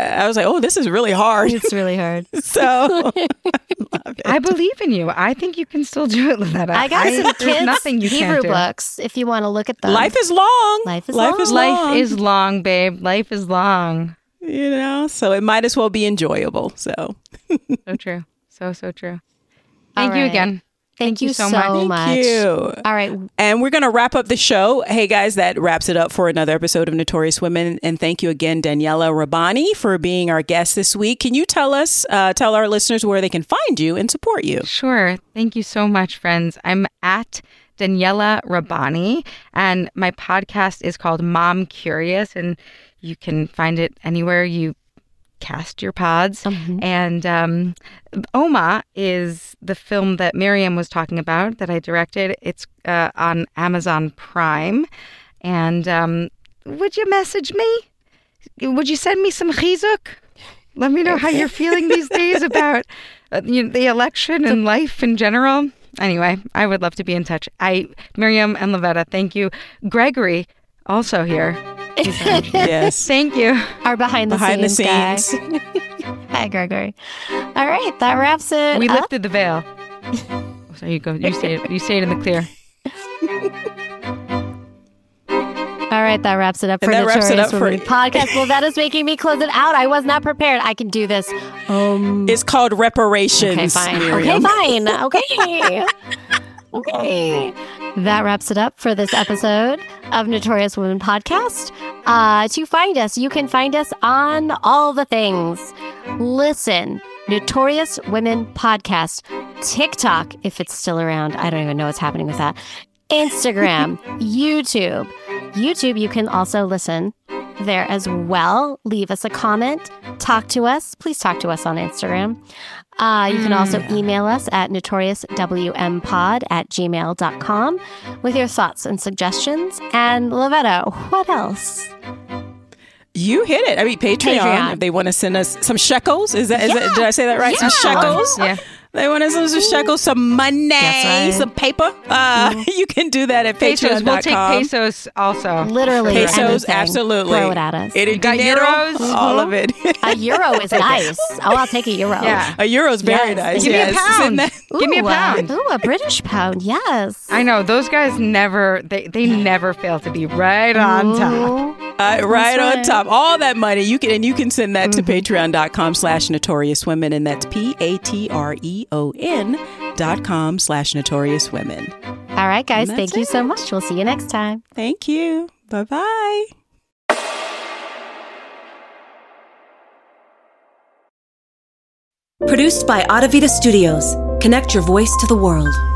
oh, this is really hard. It's really hard. So I love it. I believe in you. I think you can still do it, Livetta. I got some kids nothing you Hebrew can't do. Books if you want to look at them. Life is long. Life is long. Life is long, babe. Life is long. You know, so it might as well be enjoyable. So true. So true. Thank you again. Thank you so much. Thank you. All right. And we're going to wrap up the show. Hey, guys, that wraps it up for another episode of Notorious Women. And thank you again, Daniela Rabbani, for being our guest this week. Can you tell our listeners where they can find you and support you? Sure. Thank you so much, friends. I'm at Daniela Rabbani, and my podcast is called Mom Curious, and you can find it anywhere you cast your pods. And Oma is the film that Miriam was talking about that I directed. It's on Amazon Prime. And would you message me? Would you send me some chizuk? Let me know how you're feeling these days about the election and life in general. Anyway, I would love to be in touch. Miriam and Livetta, thank you. Gregory, also here. Yes. Thank you. Our behind the scenes guy. Hi, Gregory. All right, that wraps it. We lifted the veil. So you go. You say it in the clear. All right, that wraps it up for Notorious Women Podcast. Well, that is making me close it out. I was not prepared. I can do this. It's called reparations. Okay, fine. Miriam. Okay, fine. Okay. Okay. That wraps it up for this episode of Notorious Women Podcast. To find us, you can find us on all the things. Listen, Notorious Women Podcast, TikTok, if it's still around. I don't even know what's happening with that. Instagram, YouTube. YouTube, you can also listen there as well. Leave us a comment. Talk to us. Please talk to us on Instagram. You can also email us at notoriouswmpod@gmail.com with your thoughts and suggestions. And Lovetto, what else? You hit it. I mean, Patreon. If they want to send us some shekels. Is that did I say that right? Yeah. Some shekels? Yeah. They want to send us some shekels, some money, some paper. You can do that at patreon.com. We'll take pesos also. Literally. Pesos, anything. absolutely. Throw it at us. You got euros? All of it. A euro is nice. Oh, I'll take a euro. Yeah. A euro's very nice. Give me a pound. Give me a pound. Ooh, a British pound. Yes. I know. Those guys never, they never fail to be right on top. Right on top. All that money. You can send that to patreon.com/notoriouswomen, and that's patreon.com/notoriouswomen. All right, guys. Thank you so much. We'll see you next time. Thank you. Bye-bye. Produced by Audavita Studios. Connect your voice to the world.